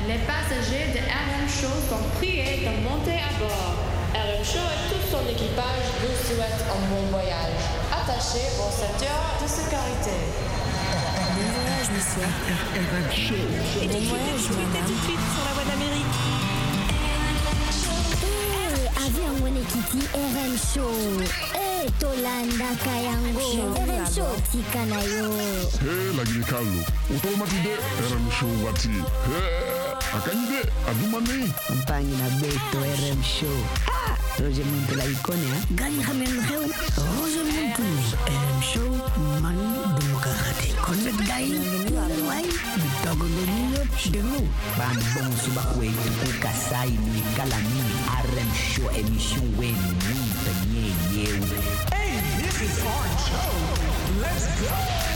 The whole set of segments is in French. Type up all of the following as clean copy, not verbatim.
Les passagers de RM Show sont priés de monter à bord. RM Show et tout son équipage vous souhaitent un bon voyage. Attachez vos ceintures de sécurité. Bon voyage, monsieur. RM Show. Et bon voyage, madame. Tout de suite sur la voie d'Amérique. Avion Wenekiti RM Show. Tolanda Kayango. RM Show Tikanayo. Hey, lagi Carlo. Automatide RM Show wati. Hey, akanyide adumani. Mpangi na beto RM Show. Roger Muntu la ikone ha. Gani khamen kheu. Roger Muntu. RM Show man demokrati. Konnet gai. Wai. Bitogo benino delu. Bambon subakwe ukasai ni kalami RM Show émission wen ni tanye yew. Hey, this is our show. Let's go.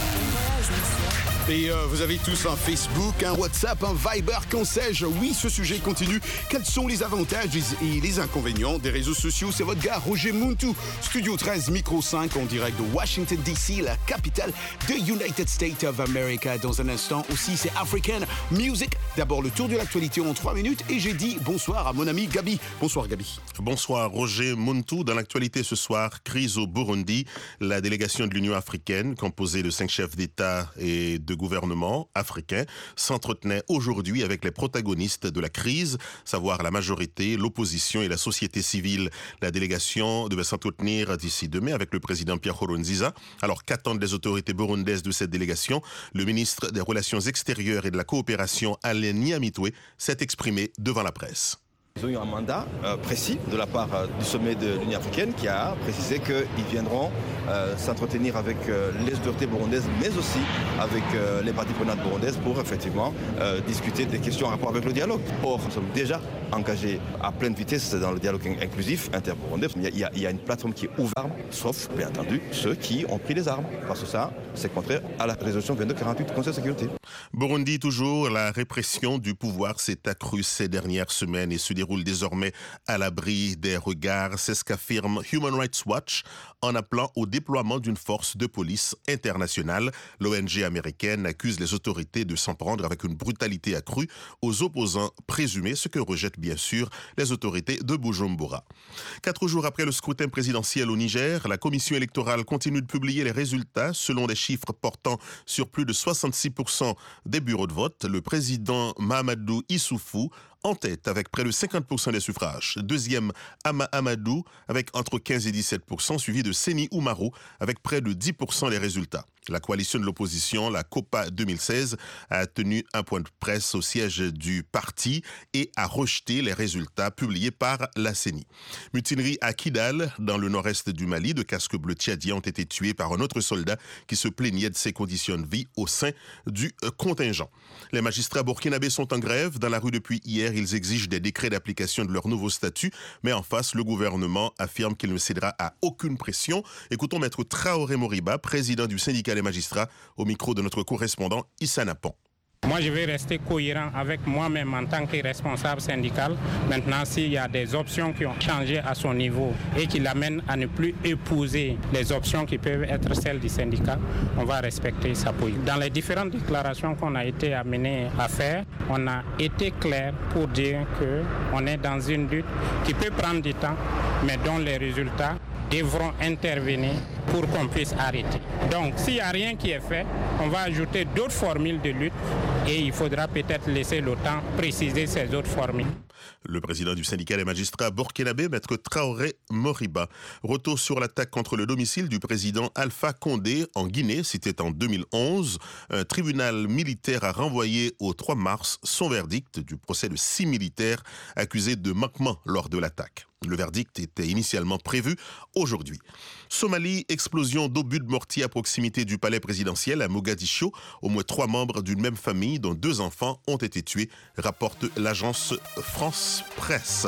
Et vous avez tous un Facebook, un WhatsApp, un Viber, qu'en sais-je. Oui, ce sujet continue. Quels sont les avantages et les inconvénients des réseaux sociaux? C'est votre gars Roger Muntu, Studio 13, Micro 5, en direct de Washington DC, la capitale de United States of America. Dans un instant aussi, c'est African Music. D'abord, le tour de l'actualité en 3 minutes. Et j'ai dit bonsoir à mon ami Gabi. Bonsoir Gabi. Bonsoir Roger Muntu. Dans l'actualité ce soir, crise au Burundi. La délégation de l'Union africaine, composée de 5 chefs d'État et de gouvernement africain, s'entretenait aujourd'hui avec les protagonistes de la crise, savoir la majorité, l'opposition et la société civile. La délégation devait s'entretenir d'ici demain avec le président Pierre Nkurunziza. Alors qu'attendent les autorités burundaises de cette délégation? Le ministre des Relations extérieures et de la coopération, Alain Nyamitwe, s'est exprimé devant la presse. Ils ont eu un mandat précis de la part du sommet de l'Union africaine qui a précisé qu'ils viendront s'entretenir avec les autorités burundaises, mais aussi avec les parties prenantes burundaises pour effectivement discuter des questions en rapport avec le dialogue. Or, nous sommes déjà engagés à pleine vitesse dans le dialogue inclusif inter-burundais. Il y a une plateforme qui est ouverte, sauf, bien entendu, ceux qui ont pris les armes. Parce que ça, c'est contraire à la résolution 2248 du Conseil de sécurité. Burundi, toujours, la répression du pouvoir s'est accrue ces dernières semaines et se déroule désormais à l'abri des regards. C'est ce qu'affirme Human Rights Watch en appelant au déploiement d'une force de police internationale. L'ONG américaine accuse les autorités de s'en prendre avec une brutalité accrue aux opposants présumés, ce que rejettent bien sûr les autorités de Bujumbura. 4 jours après le scrutin présidentiel au Niger, la commission électorale continue de publier les résultats selon des chiffres portant sur plus de 66% des bureaux de vote. Le président Mahamadou Issoufou en tête avec près de 50% des suffrages. Deuxième, Ama Amadou avec entre 15 et 17%, suivi de Seni Oumarou avec près de 10% des résultats. La coalition de l'opposition, la COPA 2016, a tenu un point de presse au siège du parti et a rejeté les résultats publiés par la CENI. Mutinerie à Kidal, dans le nord-est du Mali, de casques bleus tchadiens ont été tués par un autre soldat qui se plaignait de ses conditions de vie au sein du contingent. Les magistrats burkinabés sont en grève dans la rue depuis hier. Ils exigent des décrets d'application de leur nouveau statut, mais en face, le gouvernement affirme qu'il ne cédera à aucune pression. Écoutons Maître Traoré Moriba, président du syndicat des magistrats, au micro de notre correspondant Issa Napon. Moi, je vais rester cohérent avec moi-même en tant que responsable syndical. Maintenant, s'il y a des options qui ont changé à son niveau et qui l'amènent à ne plus épouser les options qui peuvent être celles du syndicat, on va respecter sa position. Dans les différentes déclarations qu'on a été amenés à faire, on a été clair pour dire qu'on est dans une lutte qui peut prendre du temps, mais dont les résultats devront intervenir pour qu'on puisse arrêter. Donc, s'il n'y a rien qui est fait, on va ajouter d'autres formules de lutte et il faudra peut-être laisser le temps préciser ces autres formules. Le président du syndicat des magistrats burkinabé, Maître Traoré Moriba. Retour sur l'attaque contre le domicile du président Alpha Condé en Guinée, c'était en 2011. Un tribunal militaire a renvoyé au 3 mars son verdict du procès de 6 militaires accusés de manquement lors de l'attaque. Le verdict était initialement prévu aujourd'hui. Somalie, explosion d'obus de mortier à proximité du palais présidentiel à Mogadiscio. Au moins 3 membres d'une même famille, dont 2 enfants, ont été tués, rapporte l'agence France Presse.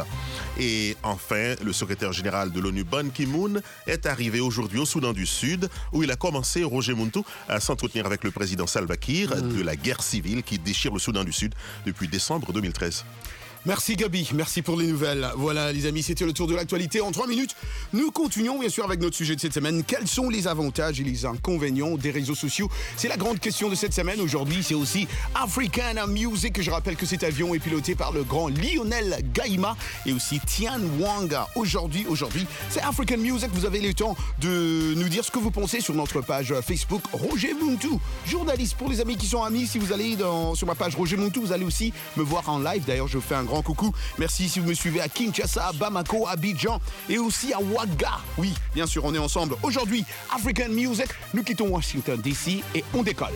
Et enfin, le secrétaire général de l'ONU, Ban Ki-moon, est arrivé aujourd'hui au Soudan du Sud, où il a commencé, Roger Muntu, à s'entretenir avec le président Salva Kiir de la guerre civile qui déchire le Soudan du Sud depuis décembre 2013. Merci Gabi, merci pour les nouvelles. Voilà les amis, c'était le tour de l'actualité en 3 minutes. Nous continuons bien sûr avec notre sujet de cette semaine. Quels sont les avantages et les inconvénients des réseaux sociaux? C'est la grande question de cette semaine. Aujourd'hui, c'est aussi African Music. Je rappelle que cet avion est piloté par le grand Lionel Gaïma et aussi Tian Wang. Aujourd'hui, c'est African Music. Vous avez le temps de nous dire ce que vous pensez sur notre page Facebook Roger Muntu, journaliste. Pour les amis qui sont amis, si vous allez sur ma page Roger Muntu, vous allez aussi me voir en live. D'ailleurs, je fais un grand coucou. Merci si vous me suivez à Kinshasa, à Bamako, à Abidjan et aussi à Ouaga. Oui, bien sûr, on est ensemble. Aujourd'hui, African Music. Nous quittons Washington DC et on décolle.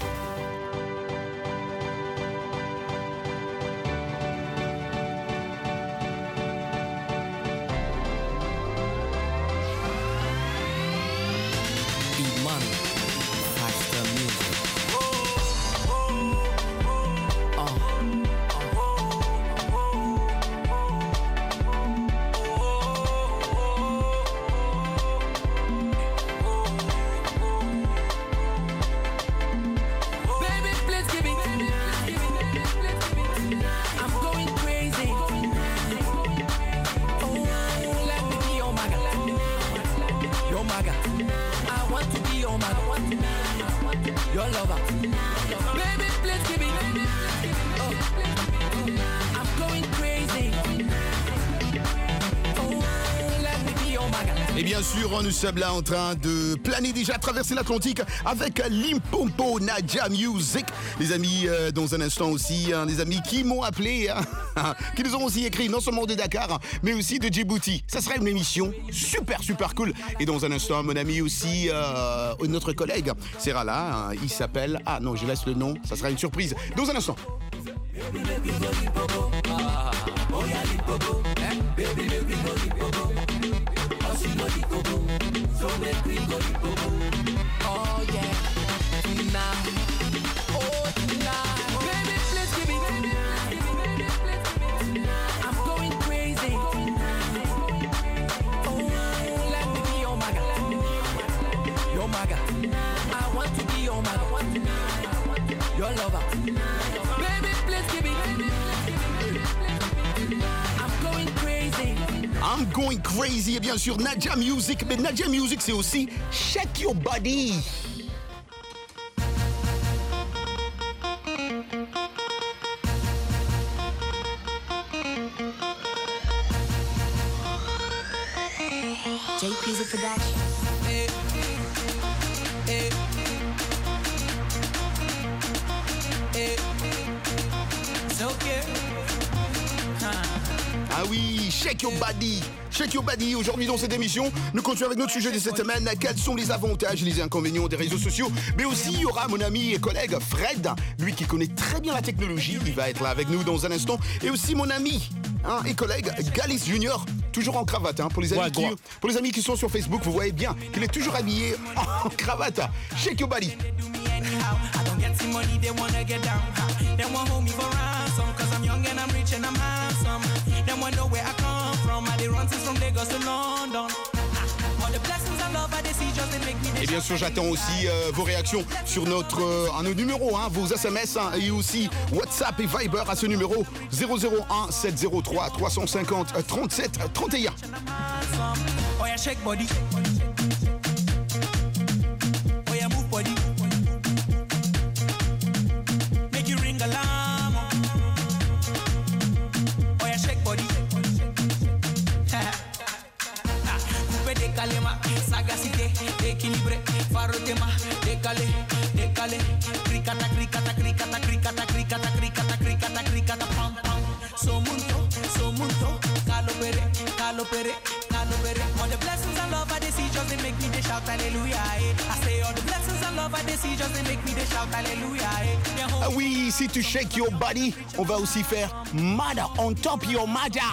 Et bien sûr, nous sommes là en train de planer déjà, traverser l'Atlantique avec Limpopo Naija Music. Les amis, dans un instant aussi, des amis qui m'ont appelé, qui nous ont aussi écrit non seulement de Dakar, mais aussi de Djibouti. Ça sera une émission super cool. Et dans un instant, mon ami aussi, notre collègue sera là. Il s'appelle... Ah non, je laisse le nom, ça sera une surprise. Dans un instant. Oh yeah, tonight, oh tonight, baby, let's give it. I'm going crazy. Oh, let me be your maga, your maga. I want to be your maga, your lover. Baby, let's give it. I'm going crazy. I'm going crazy, et bien sûr Naija Music, mais Naija Music c'est aussi Shake Your Body. JP's a production. Hey, hey, hey. It's okay. Ah oui, Shake Your Body. Shake Your Body. Aujourd'hui dans cette émission, nous continuons avec notre sujet de cette semaine. Quels sont les avantages et les inconvénients des réseaux sociaux? Mais aussi, il y aura mon ami et collègue Fred, lui qui connaît très bien la technologie. Il va être là avec nous dans un instant. Et aussi mon ami et collègue Galis Junior, toujours en cravate. Pour les amis qui sont sur Facebook, vous voyez bien qu'il est toujours habillé en cravate. Shake Your Body. I don't get some money, they wanna get down. They want hold me for ransom, cause I'm young and I'm rich and I'm handsome. They wanna know where I come from. I run since from Lagos to London. All the blessings I love, I see just they make me. Et bien sûr, j'attends aussi vos réactions sur notre numéro, vos SMS et aussi WhatsApp et Viber à ce numéro 001 703 350 37 31. Oh yeah, shake body. Oh yeah, move body. Make you ring alarm. Oh yeah, shake body. Coupe décalé ma sagacité, équilibré, faro tema, décalé, décalé, cricata, cricata, cricata, cricata, cricata, cricata, cricata, cricata, pam pam. So munto, calopere, calopere, calopere. All the blessings and love I see just they make me they shout hallelujah. I say all the blessings and love I see just they make me they shout hallelujah. Ah oui, si tu shake your body, on va aussi faire mother on top your mother.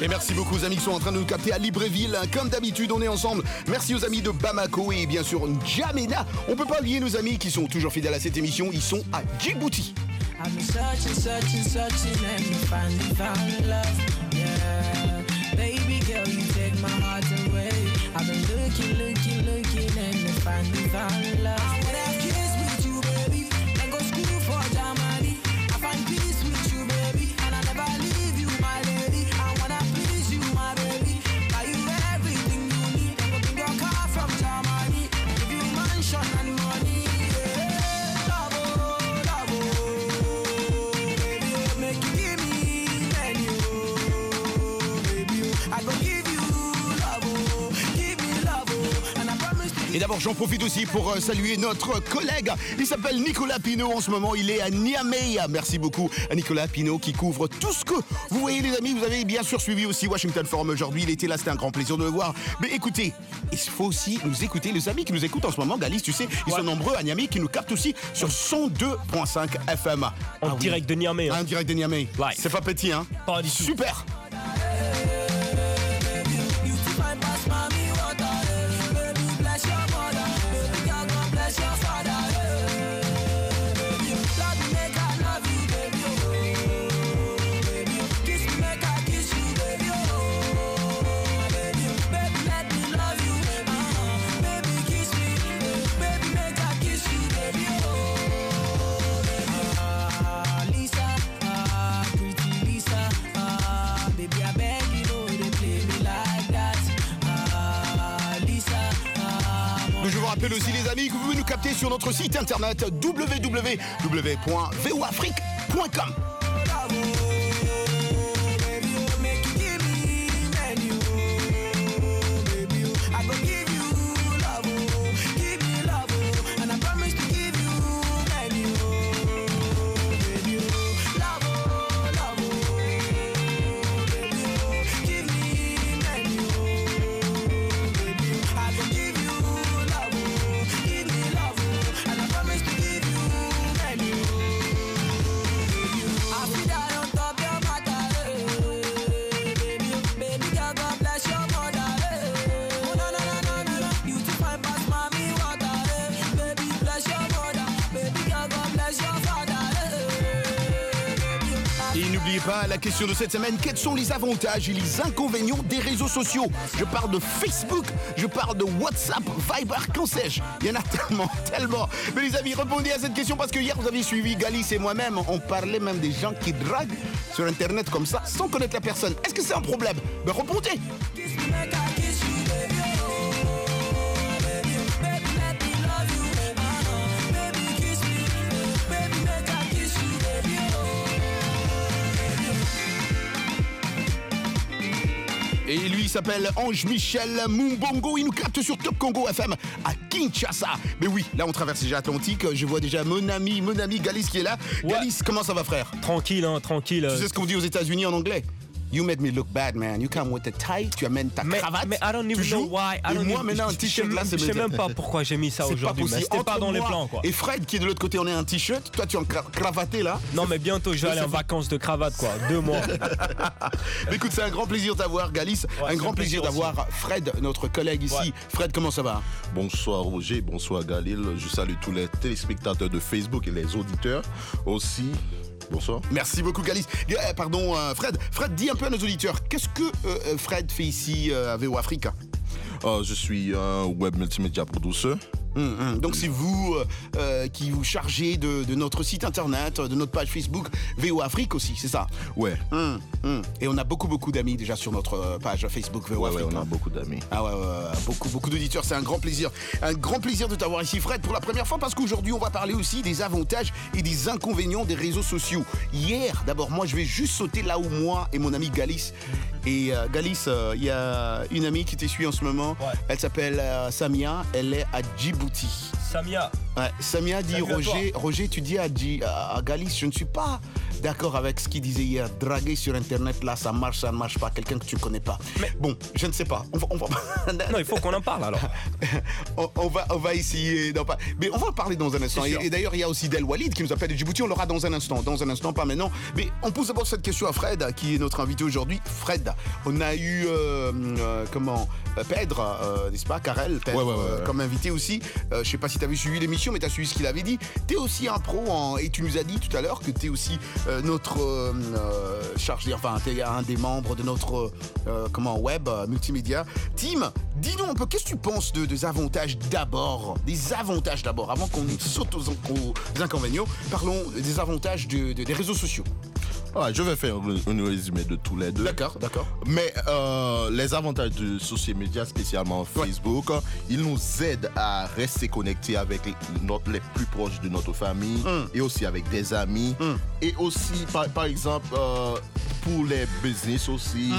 Et merci beaucoup aux amis qui sont en train de nous capter à Libreville. Comme d'habitude, on est ensemble. Merci aux amis de Bamako et bien sûr N'Djamena. On peut pas oublier nos amis qui sont toujours fidèles à cette émission. Ils sont à Djibouti. I've been searching and found love. Yeah, baby girl, you take my heart away. I've been looking and found love. I wanna have kids with you, baby, and go school for Germany. I find peace with you, baby, and I never leave you, my lady. I wanna please you, my baby, buy you everything you need. And go bring your car from Germany, give you mansion and money. Yeah, love, love, baby, make you give me menu, baby, I go give you love, give me love, and I promise to. Et d'abord, j'en profite aussi pour saluer notre collègue. Il s'appelle Nicolas Pinault. En ce moment, il est à Niamey. Merci beaucoup à Nicolas Pinault qui couvre tout ce que vous voyez, les amis. Vous avez bien sûr suivi aussi Washington Forum aujourd'hui. Il était là, c'était un grand plaisir de le voir. Mais écoutez, il faut aussi nous écouter. Les amis qui nous écoutent en ce moment, Galis, tu sais, ils sont nombreux à Niamey qui nous captent aussi sur 102.5 FM. En direct de Niamey. En direct de Niamey. C'est pas petit, hein? Pas du tout. Super. Je vous rappelle aussi, les amis, que vous pouvez nous capter sur notre site internet www.voafrique.com. Pas la question de cette semaine, quels sont les avantages et les inconvénients des réseaux sociaux? Je parle de Facebook, je parle de WhatsApp, Viber, qu'en sais-je? Il y en a tellement. Mais les amis, répondez à cette question parce que hier vous avez suivi Galis et moi-même, on parlait même des gens qui draguent sur internet comme ça sans connaître la personne. Est-ce que c'est un problème? Ben répondez. Et lui, il s'appelle Ange Michel Mumbongo. Il nous capte sur Top Congo FM à Kinshasa. Mais oui, là, on traverse déjà l'Atlantique. Je vois déjà mon ami Galis qui est là. Ouais. Galis, comment ça va, frère? Tranquille, hein, tranquille. Tu sais ce qu'on dit aux États-Unis en anglais? You made me look bad, man. You come with a tie, tu amènes ta cravate. Mais I don't even know why. Moi, maintenant, un t-shirt là, c'est je sais même pas pourquoi j'ai mis ça aujourd'hui. Mais c'était pas dans les plans, quoi. Et Fred, qui est de l'autre côté, on est un t-shirt. Toi, tu es en cravaté, là. Non, mais bientôt, je vais aller en vacances de cravate, quoi. 2 mois. Mais écoute, c'est un grand plaisir d'avoir Galis. Ouais, un grand plaisir d'avoir Fred, notre collègue ici. Ouais. Fred, comment ça va? Bonsoir, Roger. Bonsoir, Galil. Je salue tous les téléspectateurs de Facebook et les auditeurs aussi. Bonsoir. Merci beaucoup, Galis. Pardon, Fred. Fred, dis un peu à nos auditeurs, qu'est-ce que Fred fait ici à VO Africa? Je suis un web multimédia producer. Donc c'est vous qui vous chargez de notre site internet, de notre page Facebook VO Afrique aussi, c'est ça? Ouais. Et on a beaucoup d'amis déjà sur notre page Facebook VO Afrique. Ouais, on a beaucoup d'amis. Ah ouais, beaucoup d'auditeurs, c'est un grand plaisir. Un grand plaisir de t'avoir ici, Fred, pour la première fois, parce qu'aujourd'hui on va parler aussi des avantages et des inconvénients des réseaux sociaux. Hier, d'abord, moi je vais juste sauter là où moi et mon ami Galis. Et Galis, il y a une amie qui t'essuie en ce moment. Ouais. Elle s'appelle Samia, elle est à Djibouti. Samia. Ouais, Samia dit, Roger, tu dis à Galis, je ne suis pas d'accord avec ce qu'il disait hier. Draguer sur Internet, là, ça ne marche pas. Quelqu'un que tu ne connais pas. Mais bon, je ne sais pas. On va... Non, il faut qu'on en parle alors. on va essayer d'en parler. Mais on va en parler dans un instant. Et d'ailleurs, il y a aussi Del Walid qui nous appelle de Djibouti. On l'aura dans un instant. Dans un instant, pas maintenant. Mais on pose d'abord cette question à Fred, qui est notre invité aujourd'hui. Fred, on a eu Pedre, n'est-ce pas, Karel, Pedre, comme invité aussi. Je ne sais pas si tu avais suivi l'émission, mais tu as suivi ce qu'il avait dit. Tu es aussi un pro et tu nous as dit tout à l'heure que tu es aussi notre chargé, enfin, tu es un des membres de notre web multimédia team. Dis-nous un peu, qu'est-ce que tu penses des avantages d'abord, avant qu'on saute aux inconvénients. Parlons des avantages des réseaux sociaux. Je vais faire un résumé de tous les deux. D'accord. Mais les avantages de social media, spécialement Facebook, ils nous aident à rester connectés avec les plus proches de notre famille et aussi avec des amis. Et aussi, par exemple, pour les business aussi,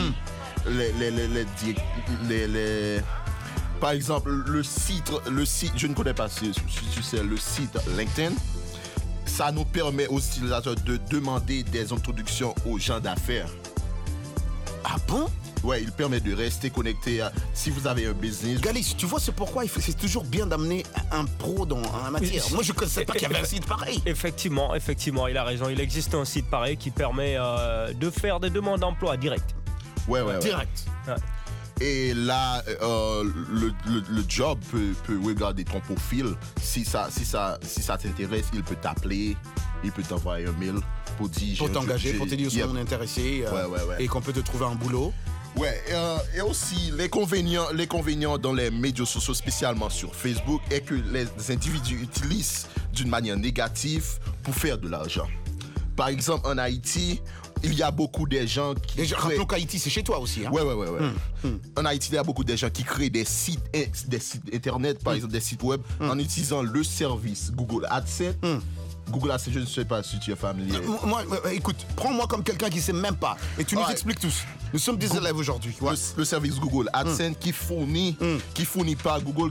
par exemple, le site, je ne connais pas si tu sais, le site LinkedIn. Ça nous permet aux utilisateurs de demander des introductions aux gens d'affaires. Ah bon? Ouais, il permet de rester connecté si vous avez un business. Galis, tu vois, c'est pourquoi c'est toujours bien d'amener un pro dans la matière. Moi, je ne connaissais pas qu'il y avait un site pareil. Effectivement, il a raison. Il existe un site pareil qui permet de faire des demandes d'emploi direct. Ouais. Direct. Ouais. Et là, le job peut regarder ton profil. Si ça t'intéresse, il peut t'appeler, il peut t'envoyer un mail pour t'engager, pour te dire si on est intéressé et qu'on peut te trouver un boulot. Ouais, et aussi l'inconvénient dans les médias sociaux, spécialement sur Facebook, est que les individus utilisent d'une manière négative pour faire de l'argent. Par exemple, en Haïti, il y a beaucoup de gens qui... Rappelons qu'Haïti, c'est chez toi aussi. Hein? Ouais. En Haïti, il y a beaucoup de gens qui créent des sites internet, par exemple des sites web, en utilisant le service Google AdSense. Google AdSense, je ne sais pas si tu es familier. Moi, écoute, prends-moi comme quelqu'un qui ne sait même pas. Et tu nous expliques tous. Nous sommes des élèves aujourd'hui. Ouais. Le service Google AdSense qui fournit par Google.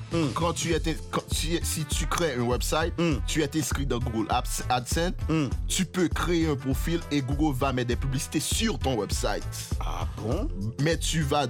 Si tu crées un website, tu es inscrit dans Google AdSense, tu peux créer un profil et Google va mettre des publicités sur ton website. Ah bon? Mais tu vas,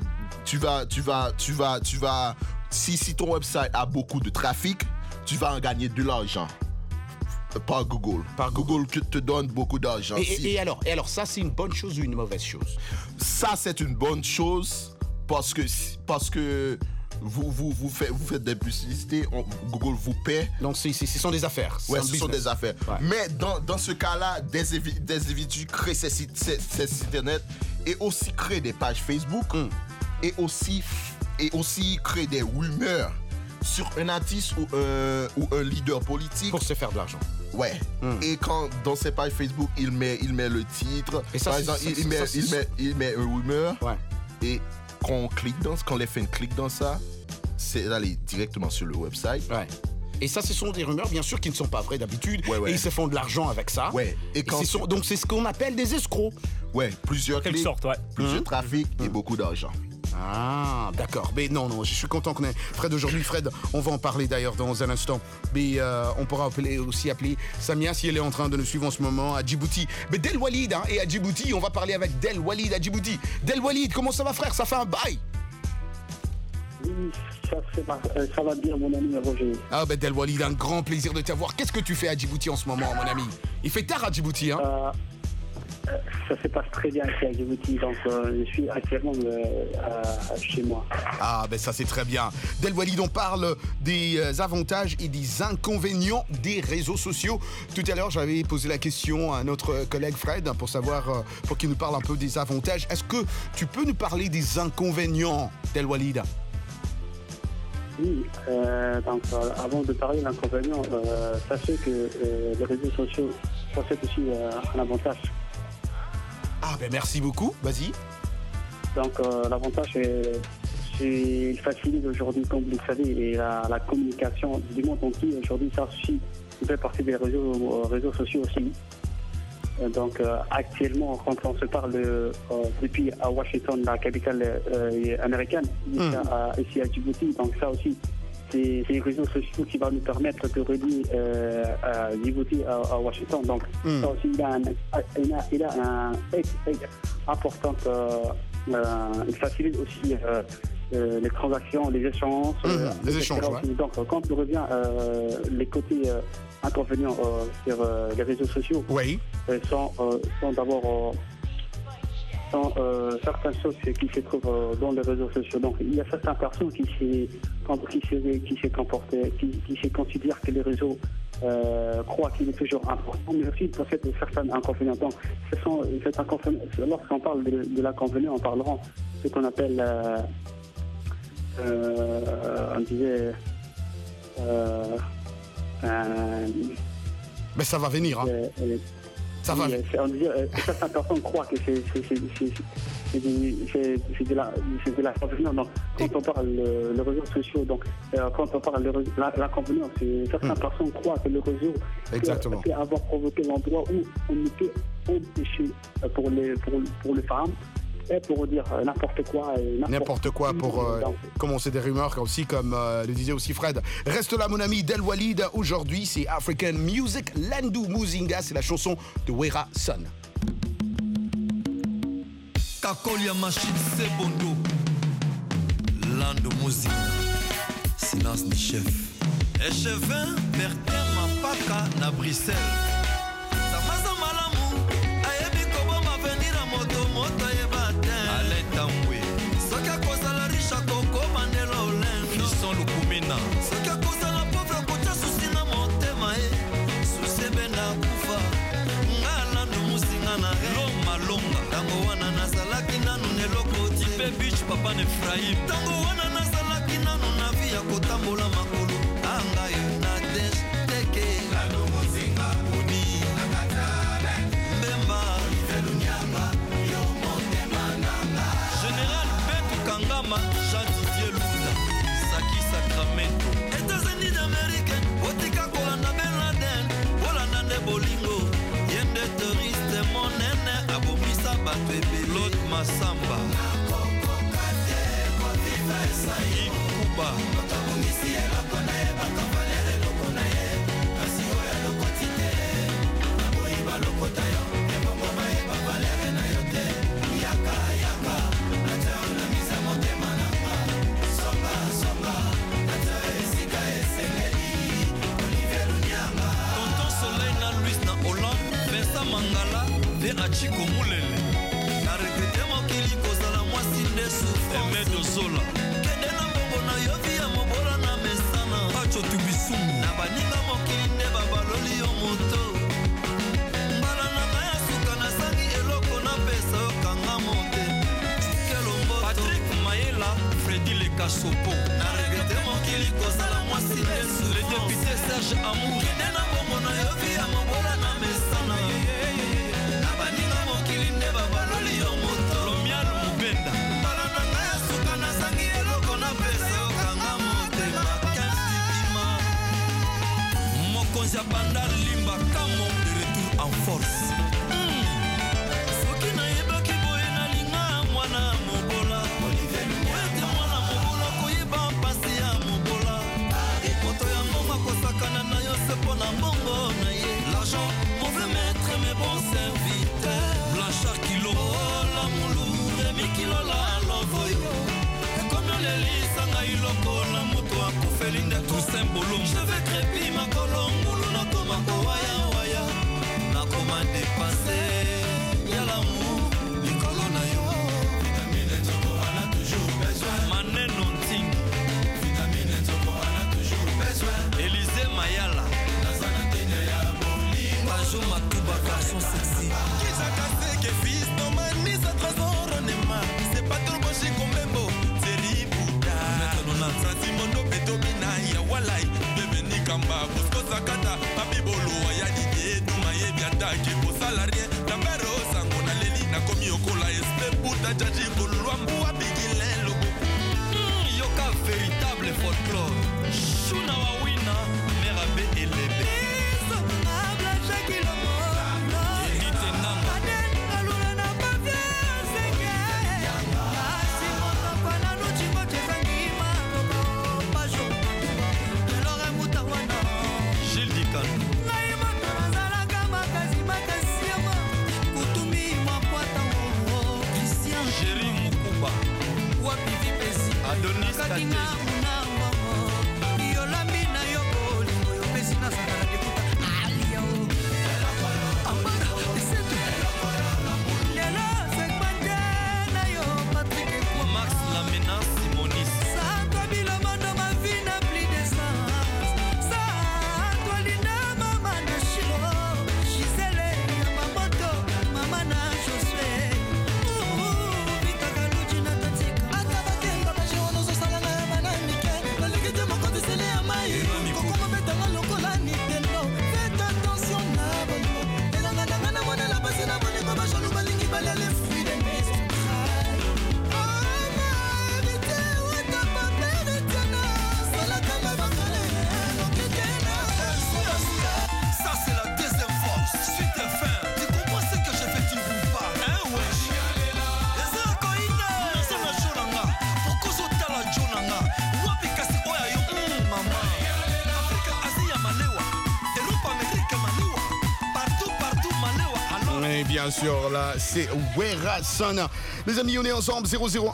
si ton website a beaucoup de trafic, tu vas en gagner de l'argent. Par Google. Google te donne beaucoup d'argent. Et alors, ça, c'est une bonne chose ou une mauvaise chose? Ça, c'est une bonne chose parce que vous faites des publicités, Google vous paie. Donc, ce sont des affaires. Ouais, ce sont des affaires. Ouais. Mais dans ce cas-là, des individus créent ces sites internet et aussi créent des pages Facebook et aussi créent des rumeurs sur un artiste ou un leader politique. Pour se faire de l'argent. Ouais. Et quand dans ses pages Facebook, il met le titre. Et ça, par exemple, il met une rumeur. Ouais. Et quand les fans cliquent dans ça, c'est d'aller directement sur le website. Ouais. Et ça, ce sont des rumeurs, bien sûr, qui ne sont pas vraies d'habitude. Ouais. Et ils se font de l'argent avec ça. Ouais. Donc, c'est ce qu'on appelle des escrocs. Ouais. Plusieurs clics, plusieurs trafics et beaucoup d'argent. Ah, d'accord. Mais non, je suis content qu'on ait Fred aujourd'hui. Fred, on va en parler d'ailleurs dans un instant. Mais on pourra aussi appeler Samia si elle est en train de nous suivre en ce moment à Djibouti. Mais Del Walid, et à Djibouti, on va parler avec Del Walid à Djibouti. Del Walid, comment ça va, frère? Ça fait un bail. Oui, ça va bien, mon ami Roger. Ah, Del Walid, un grand plaisir de t'avoir. Qu'est-ce que tu fais à Djibouti en ce moment, mon ami? Il fait tard à Djibouti, hein? Ça se passe très bien ici à Djibouti, donc je suis actuellement chez moi. Ah, ça c'est très bien. Del Walid, on parle des avantages et des inconvénients des réseaux sociaux. Tout à l'heure, j'avais posé la question à notre collègue Fred pour qu'il nous parle un peu des avantages. Est-ce que tu peux nous parler des inconvénients, Del Walid? Oui, donc avant de parler de l'inconvénient, sachez que les réseaux sociaux possèdent aussi un avantage. Ah merci beaucoup, vas-y. Donc l'avantage c'est qu'il facilite aujourd'hui, comme vous le savez, et la communication du monde entier. Aujourd'hui, ça aussi fait partie des réseaux sociaux aussi. Donc actuellement, quand on se parle depuis à Washington, la capitale américaine, ici à Djibouti, donc ça aussi, c'est les réseaux sociaux qui vont nous permettre de relier Djibouti à Washington. Donc, ça aussi, il a un important. Il facilite aussi les transactions, les échanges. Les échanges, Donc, quand on revient les côtés inconvénients sur les réseaux sociaux, sont d'abord certaines choses qui se trouvent dans les réseaux sociaux. Donc, il y a certaines personnes qui se considèrent que les réseaux croient qu'il est toujours important, mais aussi possèdent certains inconvénients. Donc, lorsqu'on parle de l'inconvénient, on parlera de ce qu'on appelle, on disait, mais ça va venir, hein. Ça va. On dit, certaines personnes croient que c'est de l'inconvénient. Donc, quand on parle les réseaux sociaux, donc quand on parle de l'inconvénient, certaines personnes croient que le réseau peut avoir provoqué l'endroit où on peut empêcher pour les femmes. Et pour dire n'importe quoi. N'importe quoi pour commencer des rumeurs aussi, comme le disait aussi Fred. Reste là, mon ami Del Walid. Aujourd'hui, c'est African Music. Landu Muzinga, c'est la chanson de Wera Son. Kakolia machine, c'est bondo. Landu Muzinga, silence du chef. Échevin, Bertin, Mapaka, na Bruxelles. Samaza malamu, ayebi kobo ma venir à moto yeba. Papa Efraim tango wana nazalaki nanu na via kotambola makolo anga yo na teke la Muzinga uni nakatale mbemba ivelunyanga yo motema nanga Général Betu Kangama Jean-Didier Lula Saki Sacramento États-Unis d'Amérique Otika Kolanda Ben Laden Olanda nde bolingo yende touriste monene abomisa batwebe Lot Masamba Kuba Tonton Soleil na Louis na Hollande Vincent Mangala Vera Chico Moulele na regrette mokili kozala mwasi nde souffrance Emedo Zola na baninga mokili nde babaloli yo moto mbala na ngai ya suka nasangi eloko napesa yo kanga mote sikelomboto Patrick Mayela Fredi Lekasopo na regrette mokili kozala mwasi lesu le député Serge Amour kende na bongo na yo via mobola na mesana na baninga mokili nde babaloli yo moto Lomial Mubenda mbala na ngai ya suka nasangi eloko napesa yo kanga mote Konzia Bandar Limba Kamo de retour en force. Soki na yebaki boye na linga mwana mobola. Wete mwana mobola koyeba mpasi ya mobola. Moto ya ngoma kosakana na yo sepo na bongo na ye. L'argent, mauvais maître mais bon serviteur. Blanchard Kilo, la moulou, Rémi Kilo la lovoyo. Ekono leli sanga iloko la moto akofelinde tout symbolo. Je vais crépi ma colombe. Yoka véritable folklore. Shuna Wawina, Merabe et Lebe. Bien sûr, là, c'est Werason. Les amis, on est ensemble,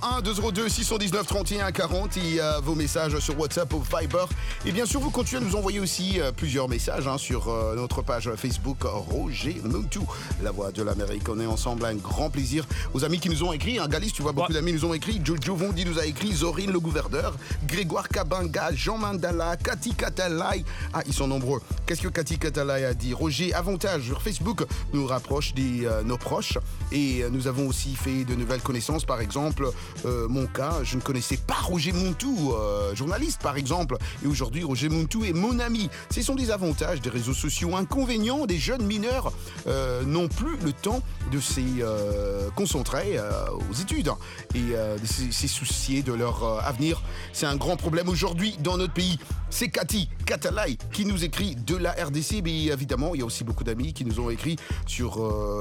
001-202-619-31-40 et vos messages sur WhatsApp ou Viber. Et bien sûr, vous continuez à nous envoyer aussi plusieurs messages sur notre page Facebook Roger Muntu, la voix de l'Amérique. On est ensemble, un grand plaisir. Aux amis qui nous ont écrit, Galice, tu vois, beaucoup d'amis nous ont écrit. Jojo Vondi nous a écrit, Zorine le gouverneur, Grégoire Kabanga, Jean Mandala, Cathy Katalai. Ah, ils sont nombreux. Qu'est-ce que Cathy Katalai a dit? Roger, avantage sur Facebook nous rapproche nos proches et nous avons aussi fait de nouvelles connaissances. Par exemple, mon cas, je ne connaissais pas Roger Muntu, journaliste par exemple, et aujourd'hui Roger Muntu est mon ami. Ce sont des avantages des réseaux sociaux. Inconvénients, des jeunes mineurs n'ont plus le temps de se concentrer aux études et de se soucier de leur avenir. C'est un grand problème aujourd'hui dans notre pays. C'est Cathy Katalai qui nous écrit de la RDC, mais évidemment il y a aussi beaucoup d'amis qui nous ont écrit sur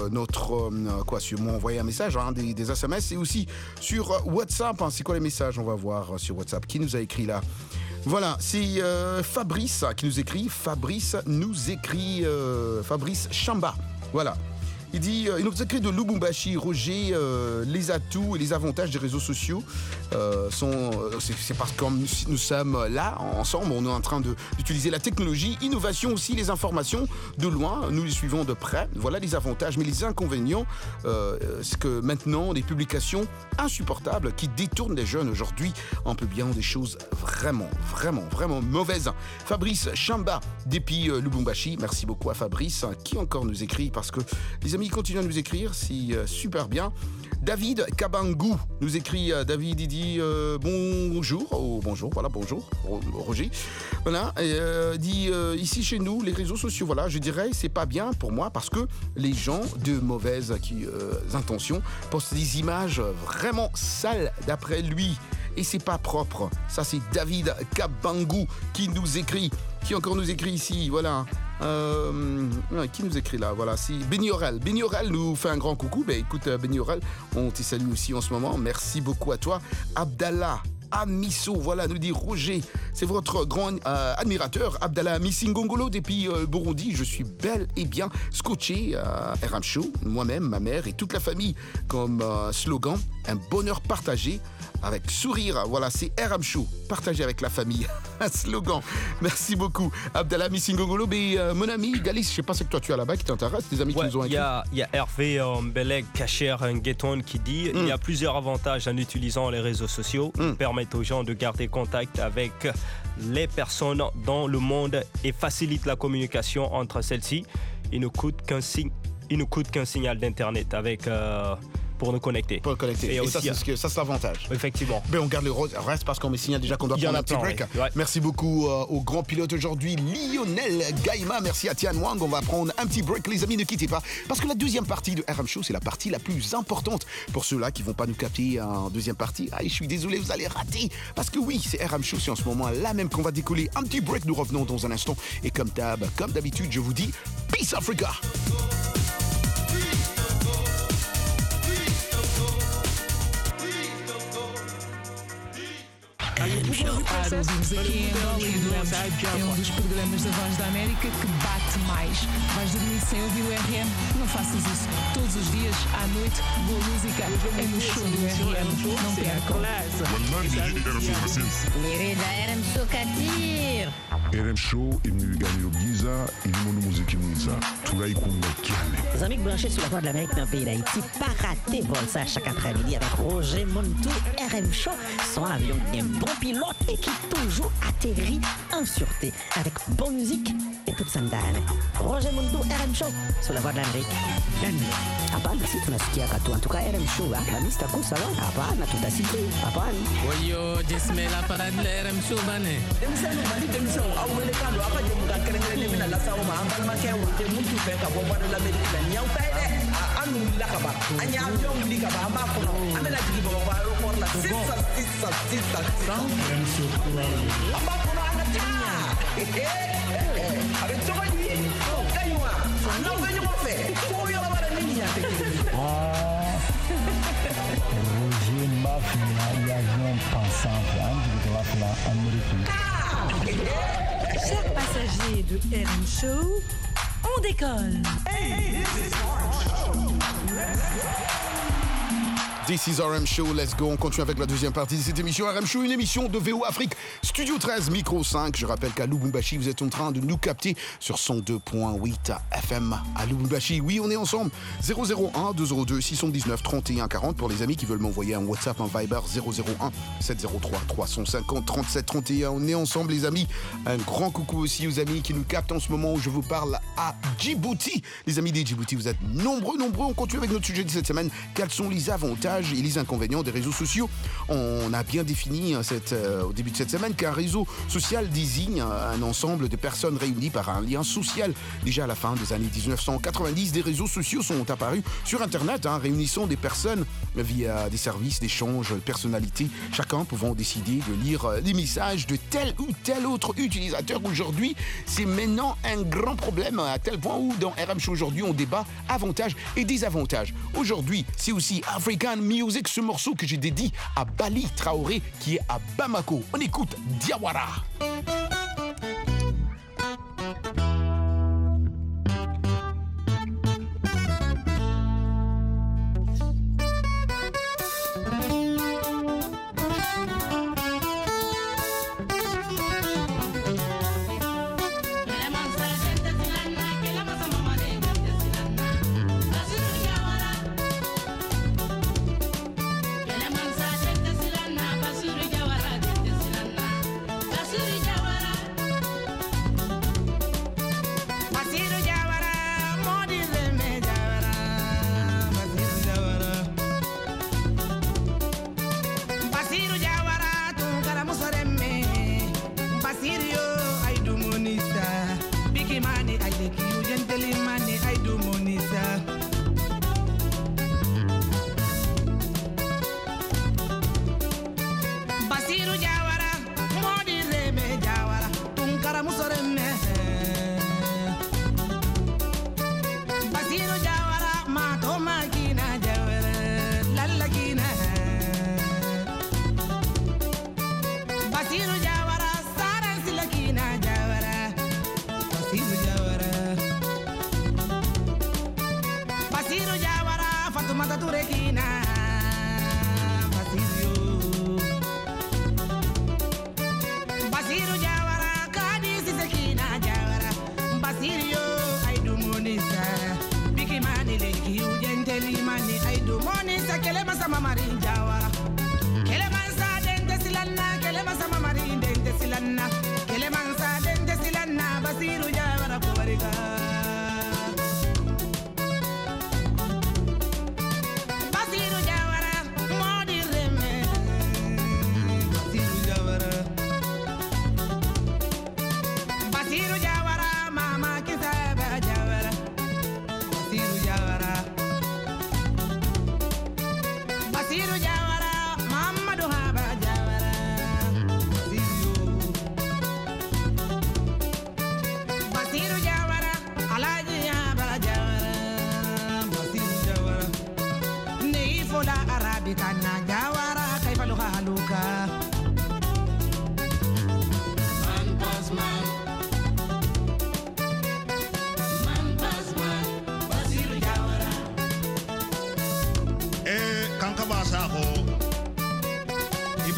sur m'ont envoyé un message, des SMS, et aussi sur WhatsApp. C'est quoi les messages? On va voir sur WhatsApp qui nous a écrit là. Voilà, c'est Fabrice qui nous écrit. Fabrice Chamba. Voilà. Il dit, il nous écrit de Lubumbashi, Roger, les atouts et les avantages des réseaux sociaux c'est parce que nous sommes là, ensemble, on est en train d'utiliser la technologie, innovation aussi, les informations de loin, nous les suivons de près. Voilà les avantages, mais les inconvénients, c'est que maintenant, des publications insupportables qui détournent les jeunes aujourd'hui en publiant des choses vraiment mauvaises. Fabrice Chamba, depuis Lubumbashi, merci beaucoup à Fabrice, qui encore nous écrit, parce que les amis continuent à nous écrire, c'est super bien. David Kabangou nous écrit, David il dit bonjour, bonjour Roger, voilà, dit ici chez nous les réseaux sociaux, voilà, je dirais c'est pas bien pour moi parce que les gens de mauvaises intentions postent des images vraiment sales d'après lui et c'est pas propre. Ça c'est David Kabangou qui nous écrit, qui encore nous écrit ici, voilà. Qui nous écrit là? Voilà, c'est Benyorel. Benyorel nous fait un grand coucou. Écoute, Benyorel, on te salue aussi en ce moment. Merci beaucoup à toi. Abdallah Amisso, voilà, nous dit Roger, c'est votre grand admirateur, Abdallah Amissingongolo depuis Burundi. Je suis bel et bien scotché à RM Show, moi-même, ma mère et toute la famille, comme slogan, un bonheur partagé avec sourire. Voilà, c'est RM Show, partagé avec la famille. Un slogan. Merci beaucoup, Abdallah Missingongolo. Mais mon ami Galice, je sais pas ce que toi tu as là-bas qui t'intéresse, des amis qui nous ont écrit. Il y a Hervé Mbelek Kacher Ngueton qui dit il y a plusieurs avantages en utilisant les réseaux sociaux. Ils permettent aux gens de garder contact avec les personnes dans le monde et facilitent la communication entre celles-ci. Il ne coûte qu'un signal d'internet avec pour nous connecter. Pour connecter. Et aussi, ça c'est l'avantage. Effectivement. Mais on garde le reste parce qu'on me signale déjà qu'on doit prendre un petit break. Ouais. Merci beaucoup au grand pilote aujourd'hui, Lionel Gaïma. Merci à Tian Wang. On va prendre un petit break, les amis, ne quittez pas. Parce que la deuxième partie de RM Show, c'est la partie la plus importante. Pour ceux-là qui ne vont pas nous capter en deuxième partie, je suis désolé, vous allez rater. Parce que oui, c'est RM Show, c'est en ce moment là même qu'on va décoller. Un petit break, nous revenons dans un instant. Et comme d'habitude, je vous dis, Peace Africa! RM Para os ouvintes aqui em bastidores, é um dos programas da Voz da América que bate mais. Vais dormir sem ouvir o RM? Não faças isso. Todos os dias, à noite, boa música é no show do RM. Não percam. Querida RM Show Katir. RM Show est venu gagner le Giza et le monde musique Giza. Tout là, il compte Les amis branchés sur la voix de l'Amérique dans le pays d'Haïti, pas rater vol ça chaque après-midi avec Roger Montou, RM Show, son avion d'un bon pilote et qui toujours atterrit en sûreté avec bonne musique et toute sa dame. Roger Montou, RM Show, sur la voix de l'Amérique. Hapana, si tunasikia katu. En tout cas, RM Show, la mista kusa lo. Hapana, tutasikia. Hapana. Oyo, jismela para RM Show bane. Demisano mali demisano awele kando apa je muka kerengere mina la sawo ma ambal ma kewo te muntu fe ka bo bado la medina nyaw tay de anu la ka ba anya avion li ka ba amba ko no amela jigi bo ba ro por la sissa RM Show amba ko no ana tinya avec toi ni kaywa no venyo mo fe ko yo la bara ni ya te Roger Mafia et avion pensant de la Amérique. Chers passagers de RM Show, on décolle. This is RM Show, let's go. On continue avec la deuxième partie de cette émission. RM Show, une émission de VO Afrique, Studio 13, Micro 5. Je rappelle qu'à Lubumbashi, vous êtes en train de nous capter sur 102.8 FM à Lubumbashi. Oui, on est ensemble. 001 202 619 31 40 pour les amis qui veulent m'envoyer un WhatsApp, un Viber 001 703 350 37 31. On est ensemble, les amis. Un grand coucou aussi aux amis qui nous captent en ce moment où je vous parle à Djibouti. Les amis des Djibouti, vous êtes nombreux. On continue avec notre sujet de cette semaine. Quels sont les avantages et les inconvénients des réseaux sociaux? On a bien défini au début de cette semaine qu'un réseau social désigne un ensemble de personnes réunies par un lien social. Déjà à la fin des années 1990, des réseaux sociaux sont apparus sur Internet, réunissant des personnes via des services d'échange de personnalités, chacun pouvant décider de lire les messages de tel ou tel autre utilisateur. Aujourd'hui, c'est maintenant un grand problème à tel point où dans RM Show aujourd'hui, on débat avantages et désavantages. Aujourd'hui, c'est aussi African Music, ce morceau que j'ai dédié à Bali Traoré qui est à Bamako. On écoute Diawara.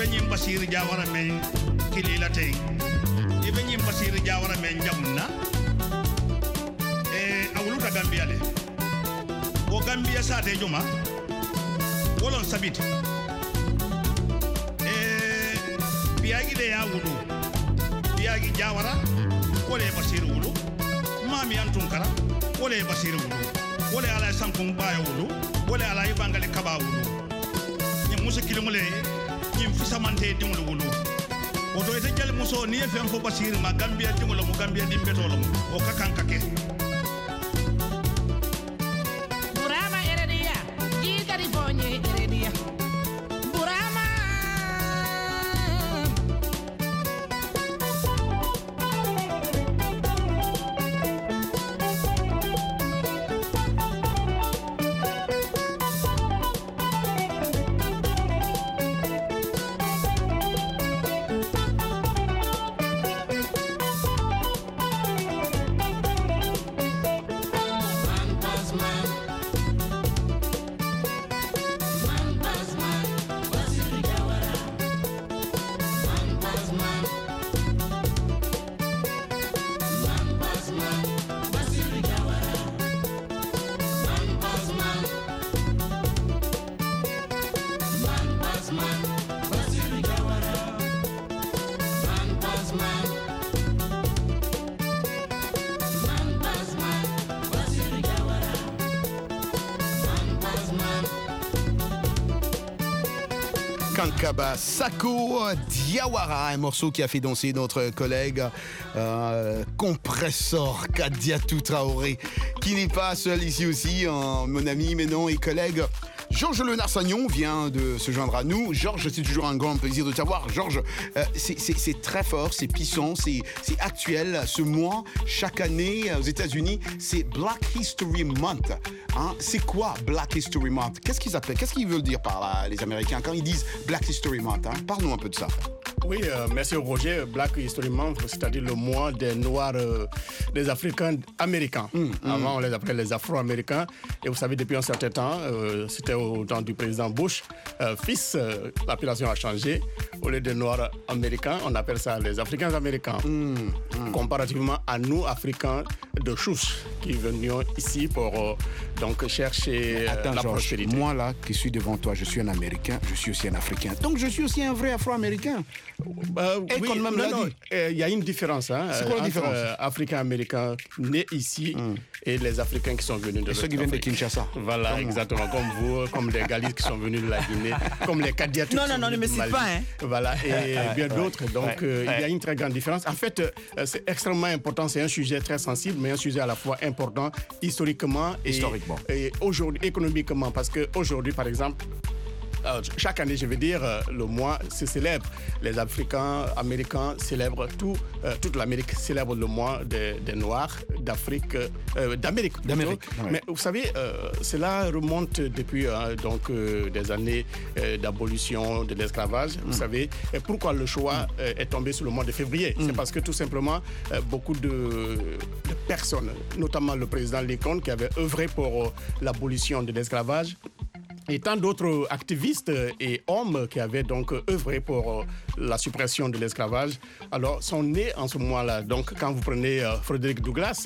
Ibenyim Basir Jawara men Kilila Tay. Ibenyim Basir Jawara men Jamuna. Awuluta Gambia le. O Gambia sa te juma. Wolon sabit. Biagi de ya wulu. Biagi Jawara. Wole Basir wulu. Mami Antunkara. Wole Basir wulu. Wole ala Sankung Baya wulu. Wole ala Ibangale Kaba wulu. Ni musa kilimole. Ni fisa mante dingolo wulu. Oto ete jali muso ni fem fo Basir ma Gambia dingolo mo Gambia dimbetolo mo. O kakankake. Kankaba Sako Diawara, un morceau qui a fait danser notre collègue Compressor Kadiatou Traoré, qui n'est pas seul ici aussi, mon ami, mais non, et collègue Georges Lenard-Sagnon vient de se joindre à nous. Georges, c'est toujours un grand plaisir de t'avoir. Georges, c'est très fort, c'est puissant, c'est actuel. Ce mois, chaque année aux États-Unis, c'est Black History Month. Hein? C'est quoi Black History Month? Qu'est-ce qu'ils appellent? Qu'est-ce qu'ils veulent dire par là, les Américains, quand ils disent Black History Month? Hein? Parle-nous un peu de ça. Oui, merci Roger. Black History Month, c'est-à-dire le mois des Noirs, des Africains américains. Avant, on les appelait les Afro-Américains. Et vous savez, depuis un certain temps, c'était au temps du président Bush, fils, l'appellation a changé. Au lieu des Noirs américains, on appelle ça les Africains américains. Comparativement à nous, Africains de chouche, qui venions ici pour donc chercher la prospérité. Moi, là, qui suis devant toi, je suis un Américain, je suis aussi un Africain. Donc, je suis aussi un vrai Afro-Américain. Oui, il y a une différence. Hein, c'est quoi la différence? Africains-Américains nés ici et les Africains qui sont venus de l'Afrique. Ceux qui viennent de Kinshasa. Voilà, exactement. Comme vous, comme les Galis qui sont venus de la Guinée, comme les Kadiatou. Non, ne me cite pas. Hein. Voilà, et bien d'autres. Donc, il y a une très grande différence. En fait, c'est extrêmement important. C'est un sujet très sensible, mais un sujet à la fois important historiquement et aujourd'hui, économiquement. Parce qu'aujourd'hui, par exemple, chaque année, je veux dire, le mois se célèbre. Les Africains, Américains célèbrent toute l'Amérique célèbre le mois des Noirs d'Afrique, d'Amérique. Mais vous savez, cela remonte depuis des années d'abolition de l'esclavage. Vous savez, pourquoi le choix est tombé sur le mois de février? C'est parce que tout simplement, beaucoup de personnes, notamment le président Lincoln, qui avait œuvré pour l'abolition de l'esclavage, et tant d'autres activistes et hommes qui avaient donc œuvré pour la suppression de l'esclavage, alors sont nés en ce mois-là. Donc quand vous prenez Frederick Douglass,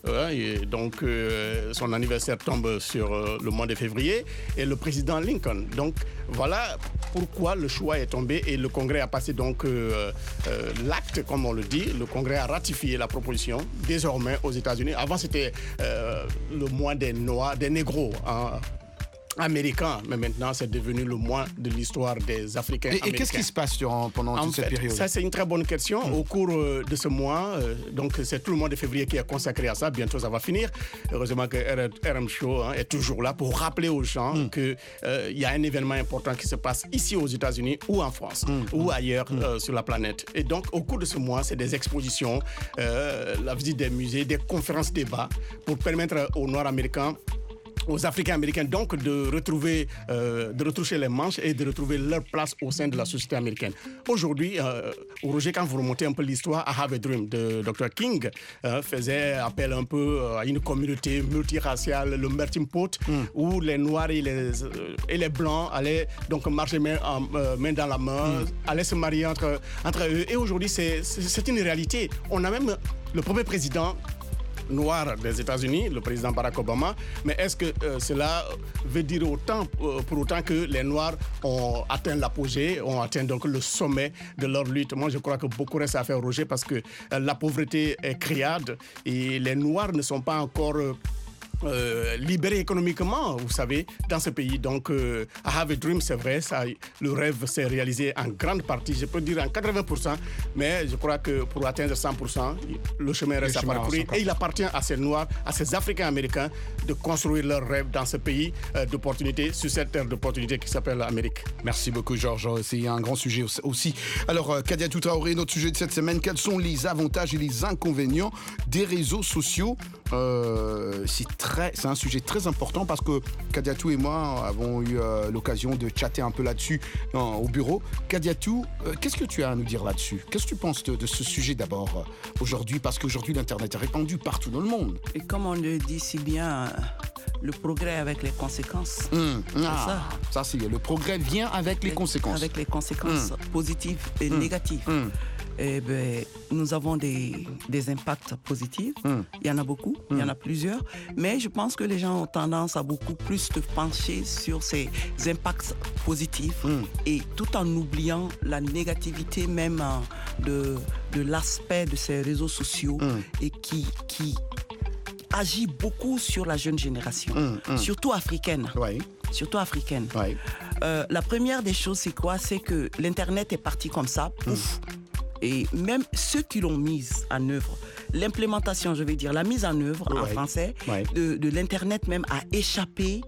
son anniversaire tombe sur le mois de février, et le président Lincoln. Donc voilà pourquoi le choix est tombé, et le Congrès a passé donc l'acte, comme on le dit. Le Congrès a ratifié la proposition désormais aux États-Unis. Avant c'était le mois des Noirs, des Négros, hein, américains, mais maintenant c'est devenu le mois de l'histoire des Africains américains. Et qu'est-ce qui se passe pendant toute cette période? Ça, c'est une très bonne question. Au cours de ce mois, donc c'est tout le mois de février qui est consacré à ça. Bientôt, ça va finir. Heureusement que RM Show est toujours là pour rappeler aux gens qu'il y a un événement important qui se passe ici aux États-Unis ou en France ou ailleurs sur la planète. Et donc, au cours de ce mois, c'est des expositions, la visite des musées, des conférences débats pour permettre aux Noirs américains aux Africains-Américains donc de retroucher les manches et de retrouver leur place au sein de la société américaine. Aujourd'hui, Roger, quand vous remontez un peu l'histoire, I Have a Dream de Dr. King faisait appel un peu à une communauté multiraciale, le melting pot, où les Noirs et les Blancs allaient donc marcher main dans la main, allaient se marier entre eux. Et aujourd'hui, c'est une réalité. On a même le premier président noir des États-Unis, le président Barack Obama, mais est-ce que cela veut dire pour autant que les Noirs ont atteint l'apogée, ont atteint donc le sommet de leur lutte? Moi, je crois que beaucoup reste à faire, Roger, parce que la pauvreté est criade et les Noirs ne sont pas encore libérés économiquement, vous savez, dans ce pays. Donc, I Have a Dream, c'est vrai, le rêve s'est réalisé en grande partie, je peux dire en 80%, mais je crois que pour atteindre 100%, le chemin reste à parcourir. Et il appartient à ces Noirs, à ces Africains-Américains de construire leur rêve dans ce pays d'opportunités, sur cette terre d'opportunités qui s'appelle l'Amérique. Merci beaucoup, Georges. C'est un grand sujet aussi. Alors, Kadiatou Traoré, notre sujet de cette semaine, quels sont les avantages et les inconvénients des réseaux sociaux? C'est un sujet très important parce que Kadiatou et moi avons eu l'occasion de chatter un peu là-dessus au bureau. Kadiatou, qu'est-ce que tu as à nous dire là-dessus? Qu'est-ce que tu penses de ce sujet d'abord aujourd'hui? Parce qu'aujourd'hui, l'Internet est répandu partout dans le monde. Et comme on le dit si bien, le progrès avec les conséquences. Ça, c'est le progrès vient avec les conséquences. Avec les conséquences positives et négatives. Eh ben, nous avons des impacts positifs. Il y en a beaucoup, il y en a plusieurs. Mais je pense que les gens ont tendance à beaucoup plus se pencher sur ces impacts positifs et tout en oubliant la négativité même de l'aspect de ces réseaux sociaux et qui agit beaucoup sur la jeune génération, surtout africaine. Surtout africaine. La première des choses, c'est quoi? C'est que l'Internet est parti comme ça, pouf. Et même ceux qui l'ont mise en œuvre, l'implémentation, je vais dire, la mise en œuvre en français de l'Internet même a échappé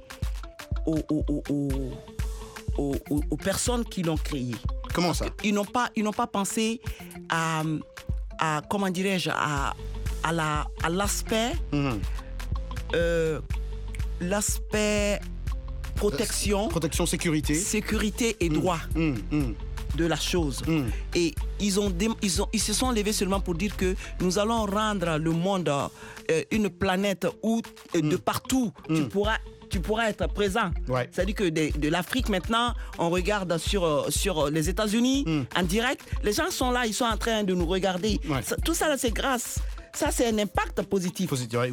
aux personnes qui l'ont créé. Comment ça? Ils n'ont pas pensé à comment dirais-je, à l'aspect l'aspect protection, sécurité et droit de la chose. Et ils se sont levés seulement pour dire que nous allons rendre le monde une planète où de partout tu pourras être présent. C'est-à-dire que de l'Afrique maintenant, on regarde sur les États-Unis en direct. Les gens sont là, ils sont en train de nous regarder. Tout ça, c'est grâce. Ça, c'est un impact positif,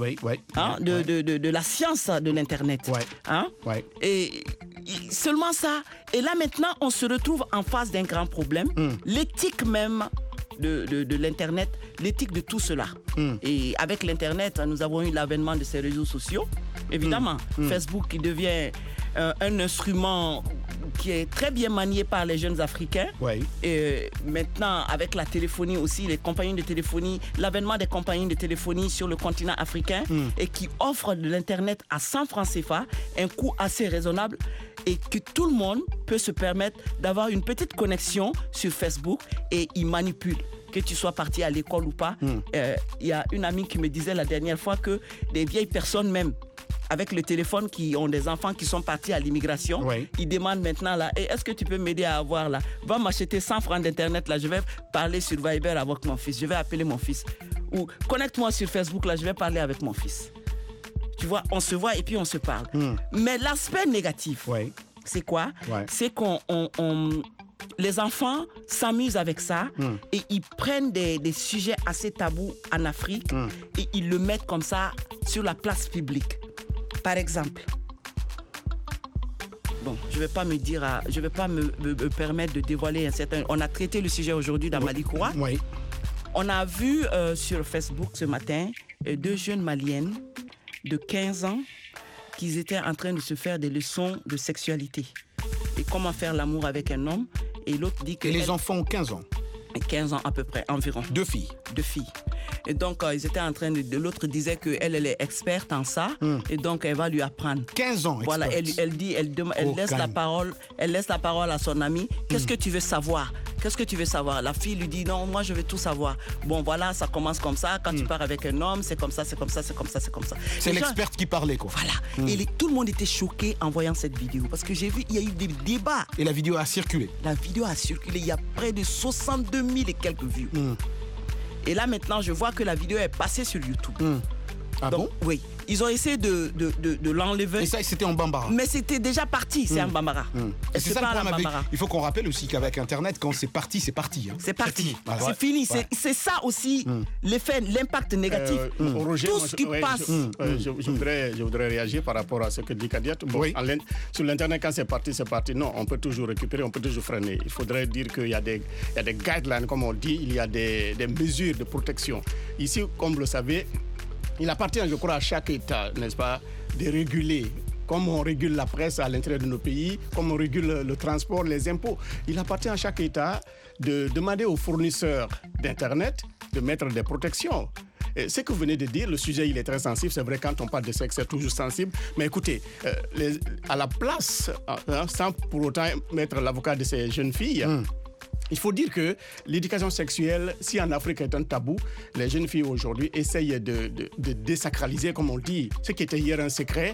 de la science de l'Internet. Et seulement ça. Et là, maintenant, on se retrouve en face d'un grand problème. L'éthique même de l'Internet, l'éthique de tout cela. Et avec l'Internet, nous avons eu l'avènement de ces réseaux sociaux. Évidemment, Facebook qui devient un instrument qui est très bien manié par les jeunes Africains. Et maintenant, avec la téléphonie aussi, les compagnies de téléphonie, l'avènement des compagnies de téléphonie sur le continent africain et qui offrent de l'Internet à 100 francs CFA, un coût assez raisonnable et que tout le monde peut se permettre d'avoir une petite connexion sur Facebook et y manipule. Que tu sois parti à l'école ou pas. Il y a une amie qui me disait la dernière fois que des vieilles personnes même, avec le téléphone, qui ont des enfants qui sont partis à l'immigration, ils demandent maintenant là, est-ce que tu peux m'aider à avoir là, va m'acheter 100 francs d'internet là, je vais parler sur Viber avec mon fils, je vais appeler mon fils, ou connecte-moi sur Facebook là, je vais parler avec mon fils. Tu vois, on se voit et puis on se parle. Mais l'aspect négatif, c'est quoi? C'est qu'on les enfants s'amusent avec ça et ils prennent des sujets assez tabous en Afrique et ils le mettent comme ça sur la place publique. Par exemple, bon, je vais pas me permettre de dévoiler un certain. On a traité le sujet aujourd'hui dans Malikoura. On a vu sur Facebook ce matin 2 jeunes maliennes de 15 ans qui étaient en train de se faire des leçons de sexualité et comment faire l'amour avec un homme. Et l'autre dit que. Et les enfants ont 15 ans. 15 ans à peu près, environ. 2 filles. 2 filles. Et donc, ils étaient en train de... L'autre disait qu'elle est experte en ça. Et donc, elle va lui apprendre. 15 ans, voilà, elle laisse la parole à son ami. Qu'est-ce que tu veux savoir? qu'est-ce que tu veux savoir? La fille lui dit, non, moi je veux tout savoir. Bon, voilà, ça commence comme ça. Quand tu pars avec un homme, c'est comme ça, c'est comme ça, c'est comme ça, c'est comme ça. C'est l'experte qui parlait, quoi. Voilà. Et tout le monde était choqué en voyant cette vidéo. Parce que j'ai vu, il y a eu des débats. Et la vidéo a circulé. La vidéo a circulé. Il y a près de 62 000 et quelques vues. Et là, maintenant, je vois que la vidéo est passée sur YouTube. Ah donc, bon? Oui. Ils ont essayé de l'enlever. Et ça, c'était en Bambara. Mais c'était déjà parti, c'est en Bambara. Et c'est ça le problème avec... Il faut qu'on rappelle aussi qu'avec Internet, quand c'est parti, c'est parti. Hein. C'est parti. Voilà. C'est fini. Ouais. C'est ça aussi l'effet, l'impact négatif. Roger, tout ce qui passe. Je voudrais réagir par rapport à ce que dit Kadiat. Bon, sur l'Internet, quand c'est parti, c'est parti. Non, on peut toujours récupérer, on peut toujours freiner. Il faudrait dire qu'il y a des guidelines, comme on dit, il y a des mesures de protection. Ici, comme vous le savez, il appartient, je crois, à chaque État, n'est-ce pas, de réguler, comme on régule la presse à l'intérieur de nos pays, comme on régule le transport, les impôts. Il appartient à chaque État de demander aux fournisseurs d'Internet de mettre des protections. Et ce que vous venez de dire, le sujet, il est très sensible. C'est vrai, quand on parle de sexe, c'est toujours sensible. Mais écoutez, à la place, sans pour autant mettre l'avocat de ces jeunes filles, il faut dire que l'éducation sexuelle, si en Afrique est un tabou, les jeunes filles aujourd'hui essayent de désacraliser, comme on dit. Ce qui était hier un secret,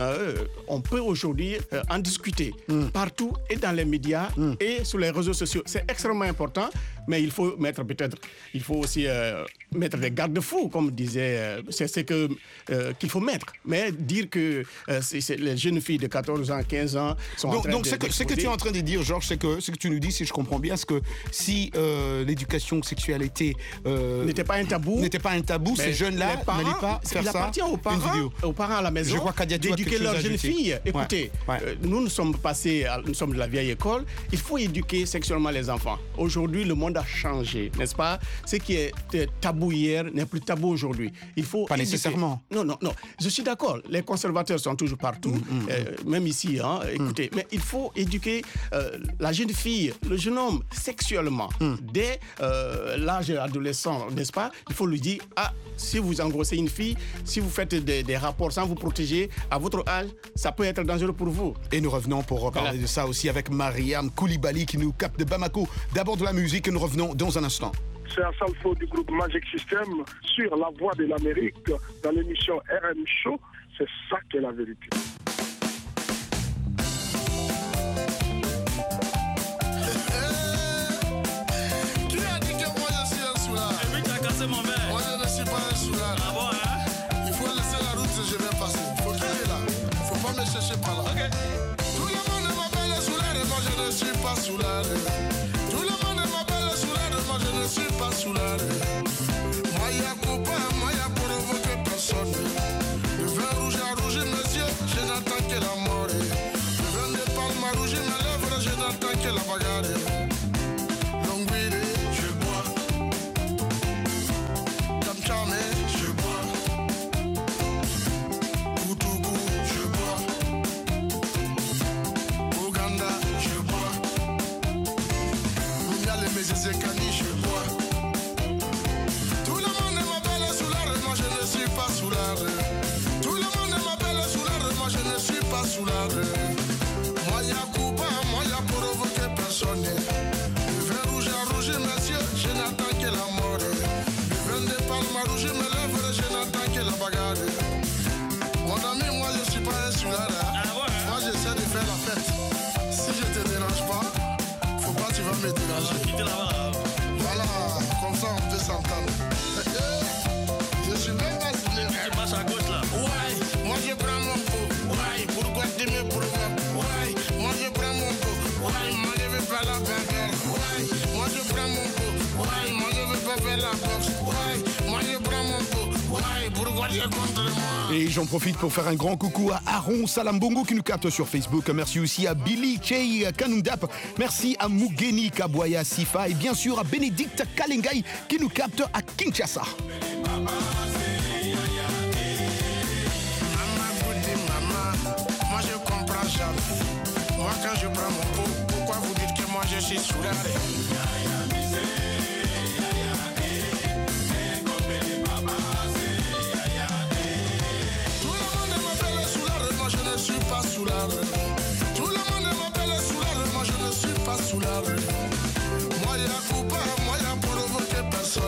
on peut aujourd'hui en discuter partout et dans les médias et sur les réseaux sociaux. C'est extrêmement important, mais il faut mettre il faut aussi mettre des garde-fous, comme disait, c'est ce qu'il faut mettre. Mais dire que les jeunes filles de 14 ans, 15 ans sont en train donc ce que tu es en train de dire, Georges, c'est que ce que tu nous dis, si je comprends bien, c'est que si l'éducation sexualité n'était pas un tabou, ces jeunes-là n'allaient pas faire ça. Il appartient aux parents à la maison d'éduquer leurs jeunes filles. Écoutez, nous sommes de la vieille école. Il faut éduquer sexuellement les enfants. Aujourd'hui, le monde a changé, n'est-ce pas? Ce qui était tabou hier n'est plus tabou aujourd'hui. Il faut pas nécessairement. Non. Je suis d'accord. Les conservateurs sont toujours partout, même ici. Écoutez, mais il faut éduquer la jeune fille, le jeune homme sexuellement dès l'âge adolescent, n'est-ce pas? Il faut lui dire, si vous engrossez une fille, si vous faites des rapports sans vous protéger à votre âge, ça peut être dangereux pour vous. Et nous revenons pour parler de ça aussi avec Mariam Koulibaly qui nous capte de Bamako. D'abord de la musique et nous revenons dans un instant. C'est un Salfo du groupe Magic System sur La Voix de l'Amérique dans l'émission RM Show. C'est ça qui est la vérité. Qui a dit que moi je suis un soulard? Et puis tu as cassé mon verre. Moi je ne suis pas un soulard. Ah bon, hein? Il faut laisser la route, je vais passer. Il faut qu'il est là. Il ne faut pas me chercher par là. Okay. Tout le monde m'appelle soulard et moi je ne suis pas soulard. Tout le monde m'appelle soulard et moi je ne suis pas soulard. Moi y'a copain, moi y'a provoqué personne. Le vin rouge a rougé mes yeux, je n'entends que la mort. Le vin de palme a rougé mes lèvres, je n'entends que la bagarre. Longuille, je bois. Tamchame, je bois. Koutoukou, je bois. Ouganda, je bois. Mignal et Mézézékani, je bois. Tout le monde m'appelle soulard, moi je ne suis pas soulard. Tout le monde m'appelle soulard, moi je ne suis pas soulard. Moi y'a coupé, moi y'a provoqué personne. Le vin rouge a rougé mes yeux, je n'entends que la mort. Le vin de palme a rougé mes lèvres, je n'entends que la bagarre. Mon ami, moi je suis pas un soulard. Moi j'essaie de faire la fête. Si je te dérange pas, faut pas tu vas me déranger. Voilà, comme ça on peut s'entendre. Je suis même pas soulard. Tu passes à gauche là. Ouais, moi je prends mon pot. Ouais, pourquoi tu me provoques? Ouais, moi je prends mon pot. Ouais, moi je veux pas la bagarre. Ouais, moi je prends mon pot. Ouais, moi je veux pas faire la boxe. Ouais, moi je prends mon pot. Ouais, pourquoi tu es contre moi? Et j'en profite pour faire un grand coucou à Aaron Salambongo qui nous capte sur Facebook. Merci aussi à Billy Chey Kanundap. Merci à Mugeni Kabwaya Sifa et bien sûr à Bénédicte Kalengai qui nous capte à Kinshasa. Moi je comprends jamais. Moi quand je prends mon pot, pourquoi vous dites que moi je suis soulard? Tout le monde m'appelle soulard, moi je ne suis pas soulard. Tout le monde m'appelle soulard, moi je ne suis pas soulard. Moi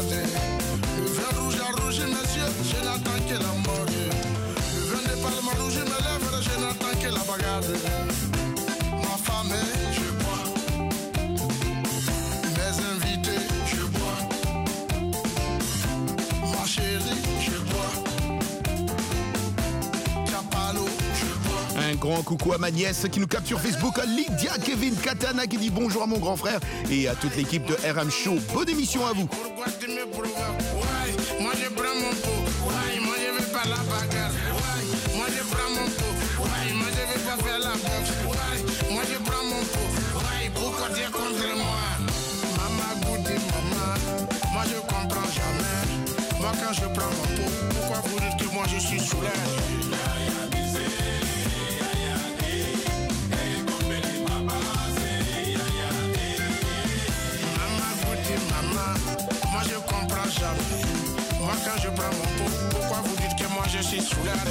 côté. Le vin rouge a rougi mes yeux, je n'attends que la mort. Le vin des palmes a rougi mes lèvres, je n'attends que la bagarre. Ma femme, je bois. Mes invités, je bois. Ma chérie, je bois. Capalo, je bois. Un grand coucou à ma nièce qui nous capte sur Facebook, à Lydia Kevin Katana qui dit bonjour à mon grand frère et à toute l'équipe de RM Show. Bonne émission à vous. Moi je prends mon pot, ouais, moi je vais pas la bagarre, ouais, moi je prends mon pot, ouais, moi je vais pas faire la boxe, ouais, moi je prends mon pot, ouais, pourquoi tu es contre moi? Maman goûte, maman, moi je comprends jamais, moi quand je prends mon pot, pourquoi vous dites que moi je suis soulagé? Moi je comprends jamais. Moi quand je prends mon pot, pourquoi vous dites que moi je suis soulagé?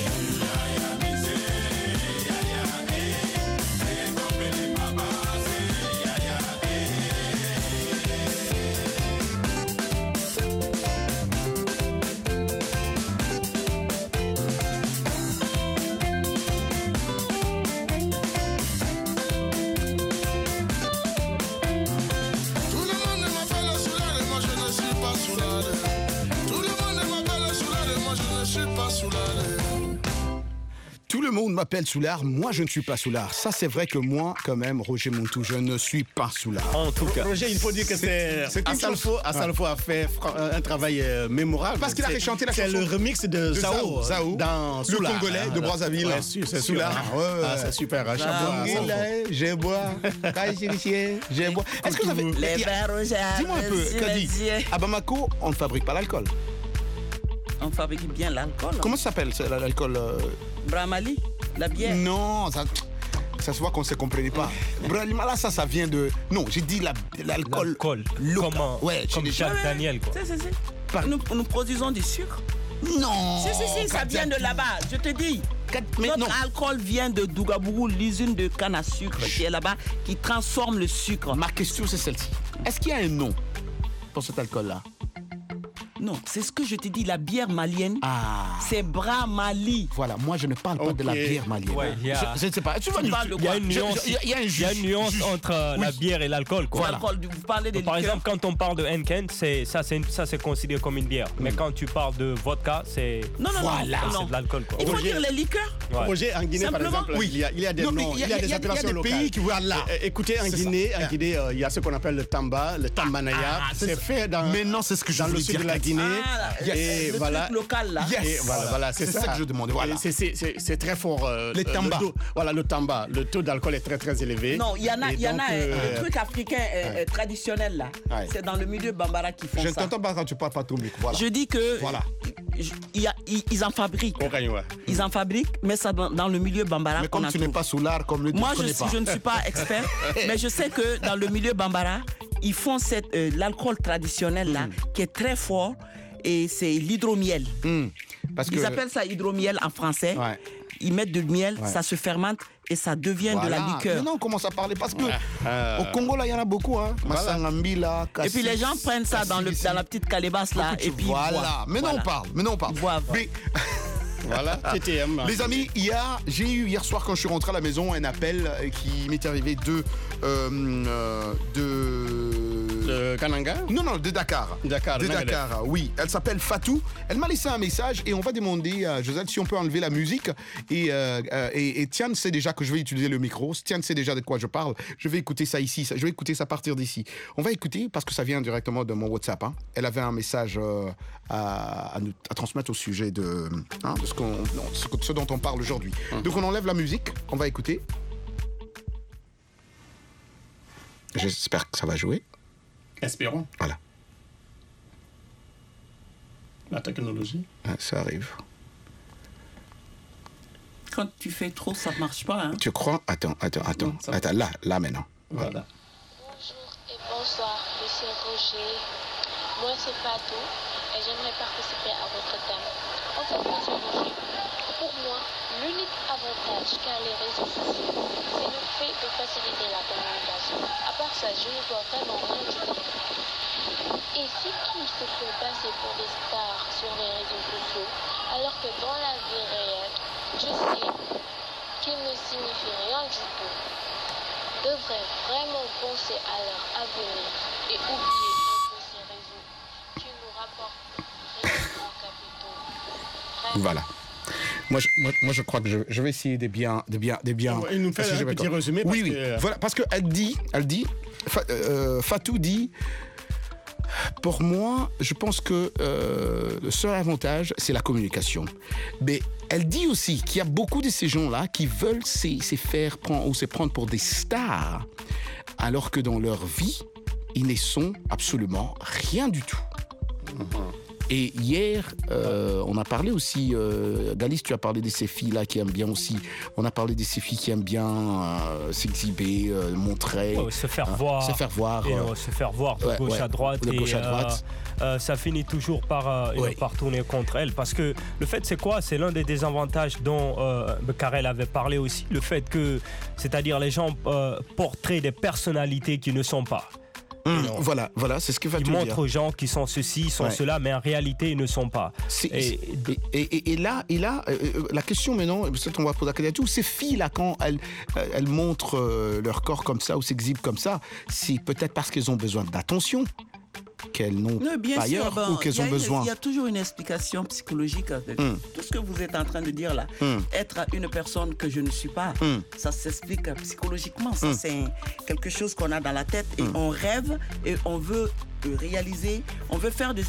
Tout le monde m'appelle Soulard, moi je ne suis pas Soulard. Ça c'est vrai que moi, quand même, Roger Montou, je ne suis pas Soulard. En tout cas. Roger, il faut dire que Asalfo a fait un travail mémorable. Parce qu'il a fait chanter la chanson. C'est le remix de Zao dans Soulard. Le Congolais de Brazzaville. Ouais, c'est Soulard. C'est super. Je bois. Je bois. Est-ce que vous avez... Les verres rouges. Dis-moi un peu, Kadi. À Bamako, on ne fabrique pas l'alcool. On fabrique bien l'alcool. Comment ça s'appelle l'alcool Bramali, la bière. Non, ça se voit qu'on ne se comprenait pas. Bramali, ça vient de... Non, j'ai dit l'alcool. Comment? Ouais, comme Jacques Daniel, quoi. Nous produisons du sucre. Non. Si, ça vient de là-bas, je te dis. Notre alcool vient de Dougabourou, l'usine de canne à sucre qui est là-bas, qui transforme le sucre. Ma question, c'est celle-ci. Est-ce qu'il y a un nom pour cet alcool-là? Non, c'est ce que je te dis, la bière malienne, c'est Bramali. Voilà, moi je ne parle pas de la bière malienne. Ouais, je ne sais pas. Il y a une nuance entre la bière et l'alcool. Voilà. Vous parlez des Par exemple, quand on parle de Henken, ça c'est considéré comme une bière. Mais quand tu parles de vodka, c'est de l'alcool. Il faut dire les liqueurs. Roger, en Guinée, par exemple, il y a des noms, il y a des appellations locales. Pays qui voient là. Écoutez, en Guinée, il y a ce qu'on appelle le tamba, le tambanaya. C'est fait dans le sud de la Guinée. Et le truc local là. Et voilà, c'est ça que je demandais. Voilà. C'est très fort. Les tamba. Le tamba. Le taux d'alcool est très très élevé. Non, il y en a un truc africain traditionnel là. C'est dans le milieu bambara qu'ils font ça. Je ne t'entends pas quand tu parles pas ton micro. Voilà. Je dis que ils en fabriquent. Ils en fabriquent, mais ça dans le milieu bambara. Mais comme tu n'es pas soulard, comme le dit, moi je ne suis pas expert, mais je sais que dans le milieu bambara, ils font l'alcool traditionnel là qui est très fort. Et c'est l'hydromiel. Ils appellent ça hydromiel en français. Ouais. Ils mettent du miel, ça se fermente et ça devient de la liqueur. Non, on commence à parler parce que au Congo, là, il y en a beaucoup. Hein. Massangambila, Kassis. Et puis les gens prennent ça dans la petite calebasse là. Et puis voilà. Maintenant, on parle. Mais... Voilà, TTM. Les amis, j'ai eu hier soir quand je suis rentré à la maison un appel qui m'est arrivé de Kananga? Non, de Dakar. De Dakar, oui. Elle s'appelle Fatou. Elle m'a laissé un message et on va demander à Josette si on peut enlever la musique. Et Tiane sait déjà que je vais utiliser le micro. Tiane sait déjà de quoi je parle. Je vais écouter ça ici. Je vais écouter ça à partir d'ici. On va écouter parce que ça vient directement de mon WhatsApp. Hein. Elle avait un message à transmettre au sujet de ce dont on parle aujourd'hui. Donc on enlève la musique. On va écouter. J'espère que ça va jouer. Espérons. Voilà. La technologie. Ça arrive. Quand tu fais trop, ça ne marche pas. Hein. Tu crois? Attends. Là maintenant. Voilà. Bonjour et bonsoir, monsieur Roger. Moi, c'est Fatou et j'aimerais participer à votre thème. En fait, monsieur Roger, pour moi, l'unique avantage qu'a les réseaux sociaux, c'est le fait de faciliter la communication. À part ça, je ne vois vraiment rien du tout. Et si tous se font passer pour des stars sur les réseaux sociaux, alors que dans la vie réelle, je sais qu'ils ne signifient rien du tout, devraient vraiment penser à leur avenir et oublier un peu ces réseaux qui nous rapportent rien en capitaux. Voilà. Moi, je crois que je vais essayer de bien. Il nous fait un petit résumé. Oui. Voilà, parce qu'elle dit, Fatou dit, pour moi, je pense que le seul avantage, c'est la communication. Mais elle dit aussi qu'il y a beaucoup de ces gens-là qui veulent se prendre pour des stars, alors que dans leur vie, ils ne sont absolument rien du tout. Et hier, on a parlé aussi, Galice, tu as parlé de ces filles-là qui aiment bien aussi, on a parlé de ces filles qui aiment bien s'exhiber, montrer. Se faire voir. Se faire voir. Se faire voir de gauche à droite. De gauche à droite. Ça finit toujours par tourner contre elles. Parce que le fait, c'est quoi? C'est l'un des désavantages dont Karel avait parlé aussi. Le fait que, c'est-à-dire les gens portraient des personnalités qui ne sont pas. Voilà, c'est ce que va te dire. Ils montrent aux gens qui sont ceci, sont cela, mais en réalité, ils ne sont pas. Et là, la question maintenant, peut-être on va poser la question à tous, ces filles-là, quand elles montrent leur corps comme ça ou s'exhibent comme ça, c'est peut-être parce qu'elles ont besoin d'attention qu'elles n'ont pas ailleurs ou qu'elles ont besoin. Il y a toujours une explication psychologique avec tout ce que vous êtes en train de dire là. Être une personne que je ne suis pas, ça s'explique psychologiquement. Ça, c'est quelque chose qu'on a dans la tête et on rêve et on veut réaliser, on veut faire de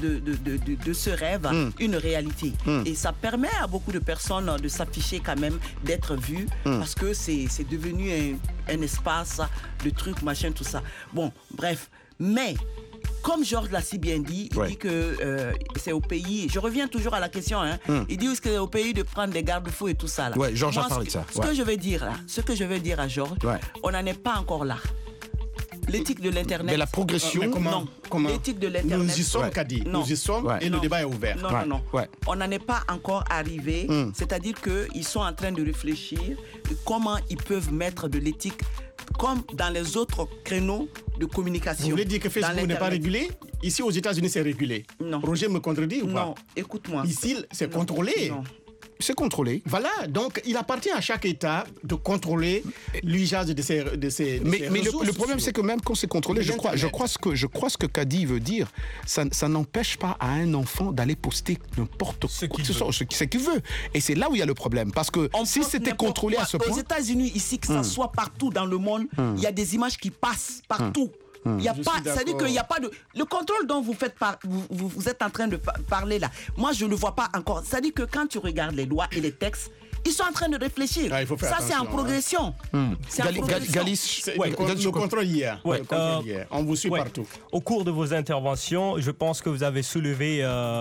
ce rêve une réalité. Et ça permet à beaucoup de personnes de s'afficher quand même, d'être vues parce que c'est devenu un espace de trucs, machin, tout ça. Bon, bref. Mais comme Georges l'a si bien dit, il dit que c'est au pays, je reviens toujours à la question, il dit que c'est au pays de prendre des garde-fous et tout ça. Là. Ouais, Georges a parlé de ça. Ce que je veux dire à Georges, on n'en est pas encore là. L'éthique de l'Internet. Mais la progression, comment l'éthique de l'Internet. Nous y sommes, Kadi. Nous y sommes et le débat est ouvert. Non. On n'en est pas encore arrivé. C'est-à-dire qu'ils sont en train de réfléchir comment ils peuvent mettre de l'éthique comme dans les autres créneaux de communication. Vous voulez dire que Facebook n'est pas régulé? Ici, aux États-Unis, c'est régulé. Non. Roger me contredit ou pas? Non, écoute-moi. Ici, c'est contrôlé. Non. C'est contrôlé. Voilà, donc il appartient à chaque État de contrôler l'usage de ces mais le problème, c'est que même quand c'est contrôlé, je crois ce que Kadi veut dire, ça n'empêche pas à un enfant d'aller poster n'importe ce qu'il veut. Et c'est là où il y a le problème. Parce que si c'était contrôlé à ce point... Aux États-Unis, ici, que ça soit partout dans le monde, il y a des images qui passent partout. Il y a pas, c'est-à-dire qu'il n'y a pas de... Le contrôle dont vous êtes en train de parler là, moi je ne le vois pas encore. C'est-à-dire que quand tu regardes les lois et les textes, ils sont en train de réfléchir. Ça, c'est en progression. Galice, le contrôle hier. On vous suit partout. Au cours de vos interventions, je pense que vous avez soulevé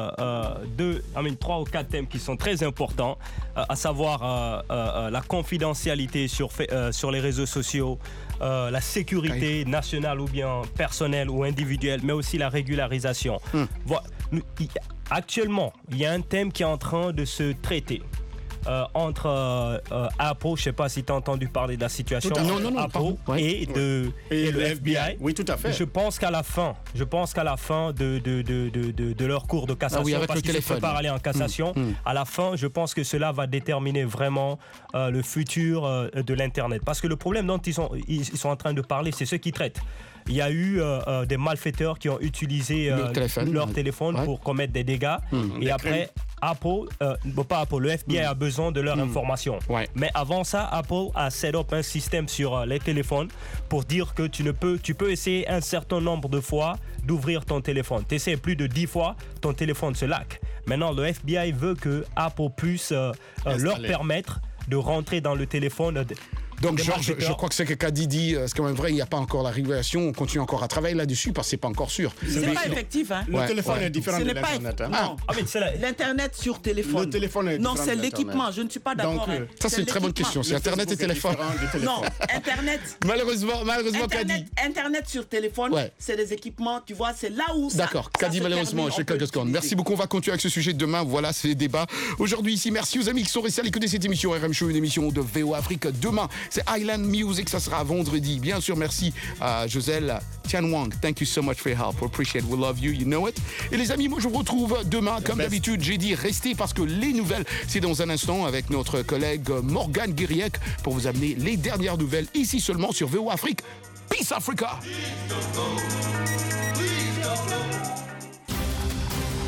3 ou 4 thèmes qui sont très importants, à savoir la confidentialité sur les réseaux sociaux, la sécurité nationale ou bien personnelle ou individuelle, mais aussi la régularisation. Actuellement, il y a un thème qui est en train de se traiter. Entre Apple, je ne sais pas si tu as entendu parler de la situation Apple et le FBI. Oui, tout à fait. Je pense qu'à la fin de leur cours de cassation, parce qu'ils se préparent à aller en cassation, à la fin, je pense que cela va déterminer vraiment le futur de l'Internet. Parce que le problème dont ils sont en train de parler, c'est ceux qui traitent. Il y a eu des malfaiteurs qui ont utilisé leur téléphone pour commettre des dégâts. Et après, le FBI a besoin de leur information. Mais avant ça, Apple a set up un système sur les téléphones pour dire que tu peux essayer un certain nombre de fois d'ouvrir ton téléphone. Tu essaies plus de 10 fois, ton téléphone se laque. Maintenant, le FBI veut que Apple puisse leur permettre de rentrer dans le téléphone. Donc, Georges, je crois que ce que Kadi dit, c'est quand même vrai, il n'y a pas encore la régulation, on continue encore à travailler là-dessus parce que ce n'est pas encore sûr. C'est pas effectif, hein. Le téléphone est différent de l'Internet. Non, l'Internet sur téléphone. Le téléphone est non, c'est l'équipement, je ne suis pas d'accord. Ça, c'est une très bonne question, c'est Internet et téléphone. Non, Internet. Malheureusement, Kadi. Internet sur téléphone, c'est des équipements, tu vois, c'est là où ça. D'accord, Kadi, malheureusement, je fais quelques secondes. Merci beaucoup, on va continuer avec ce sujet demain. Voilà, c'est les débats. Aujourd'hui, ici, merci aux amis qui sont restés à l'écoute de cette émission RM Show, une émission de VO Afrique. Demain, C'est Island Music, ça sera vendredi. Bien sûr, merci à Joselle Tian Wang. Thank you so much for your help. We appreciate it. We love you. You know it. Et les amis, moi, je vous retrouve demain. Comme d'habitude, j'ai dit restez parce que les nouvelles, c'est dans un instant avec notre collègue Morgane Guiriec pour vous amener les dernières nouvelles ici seulement sur VO Afrique. Peace Africa!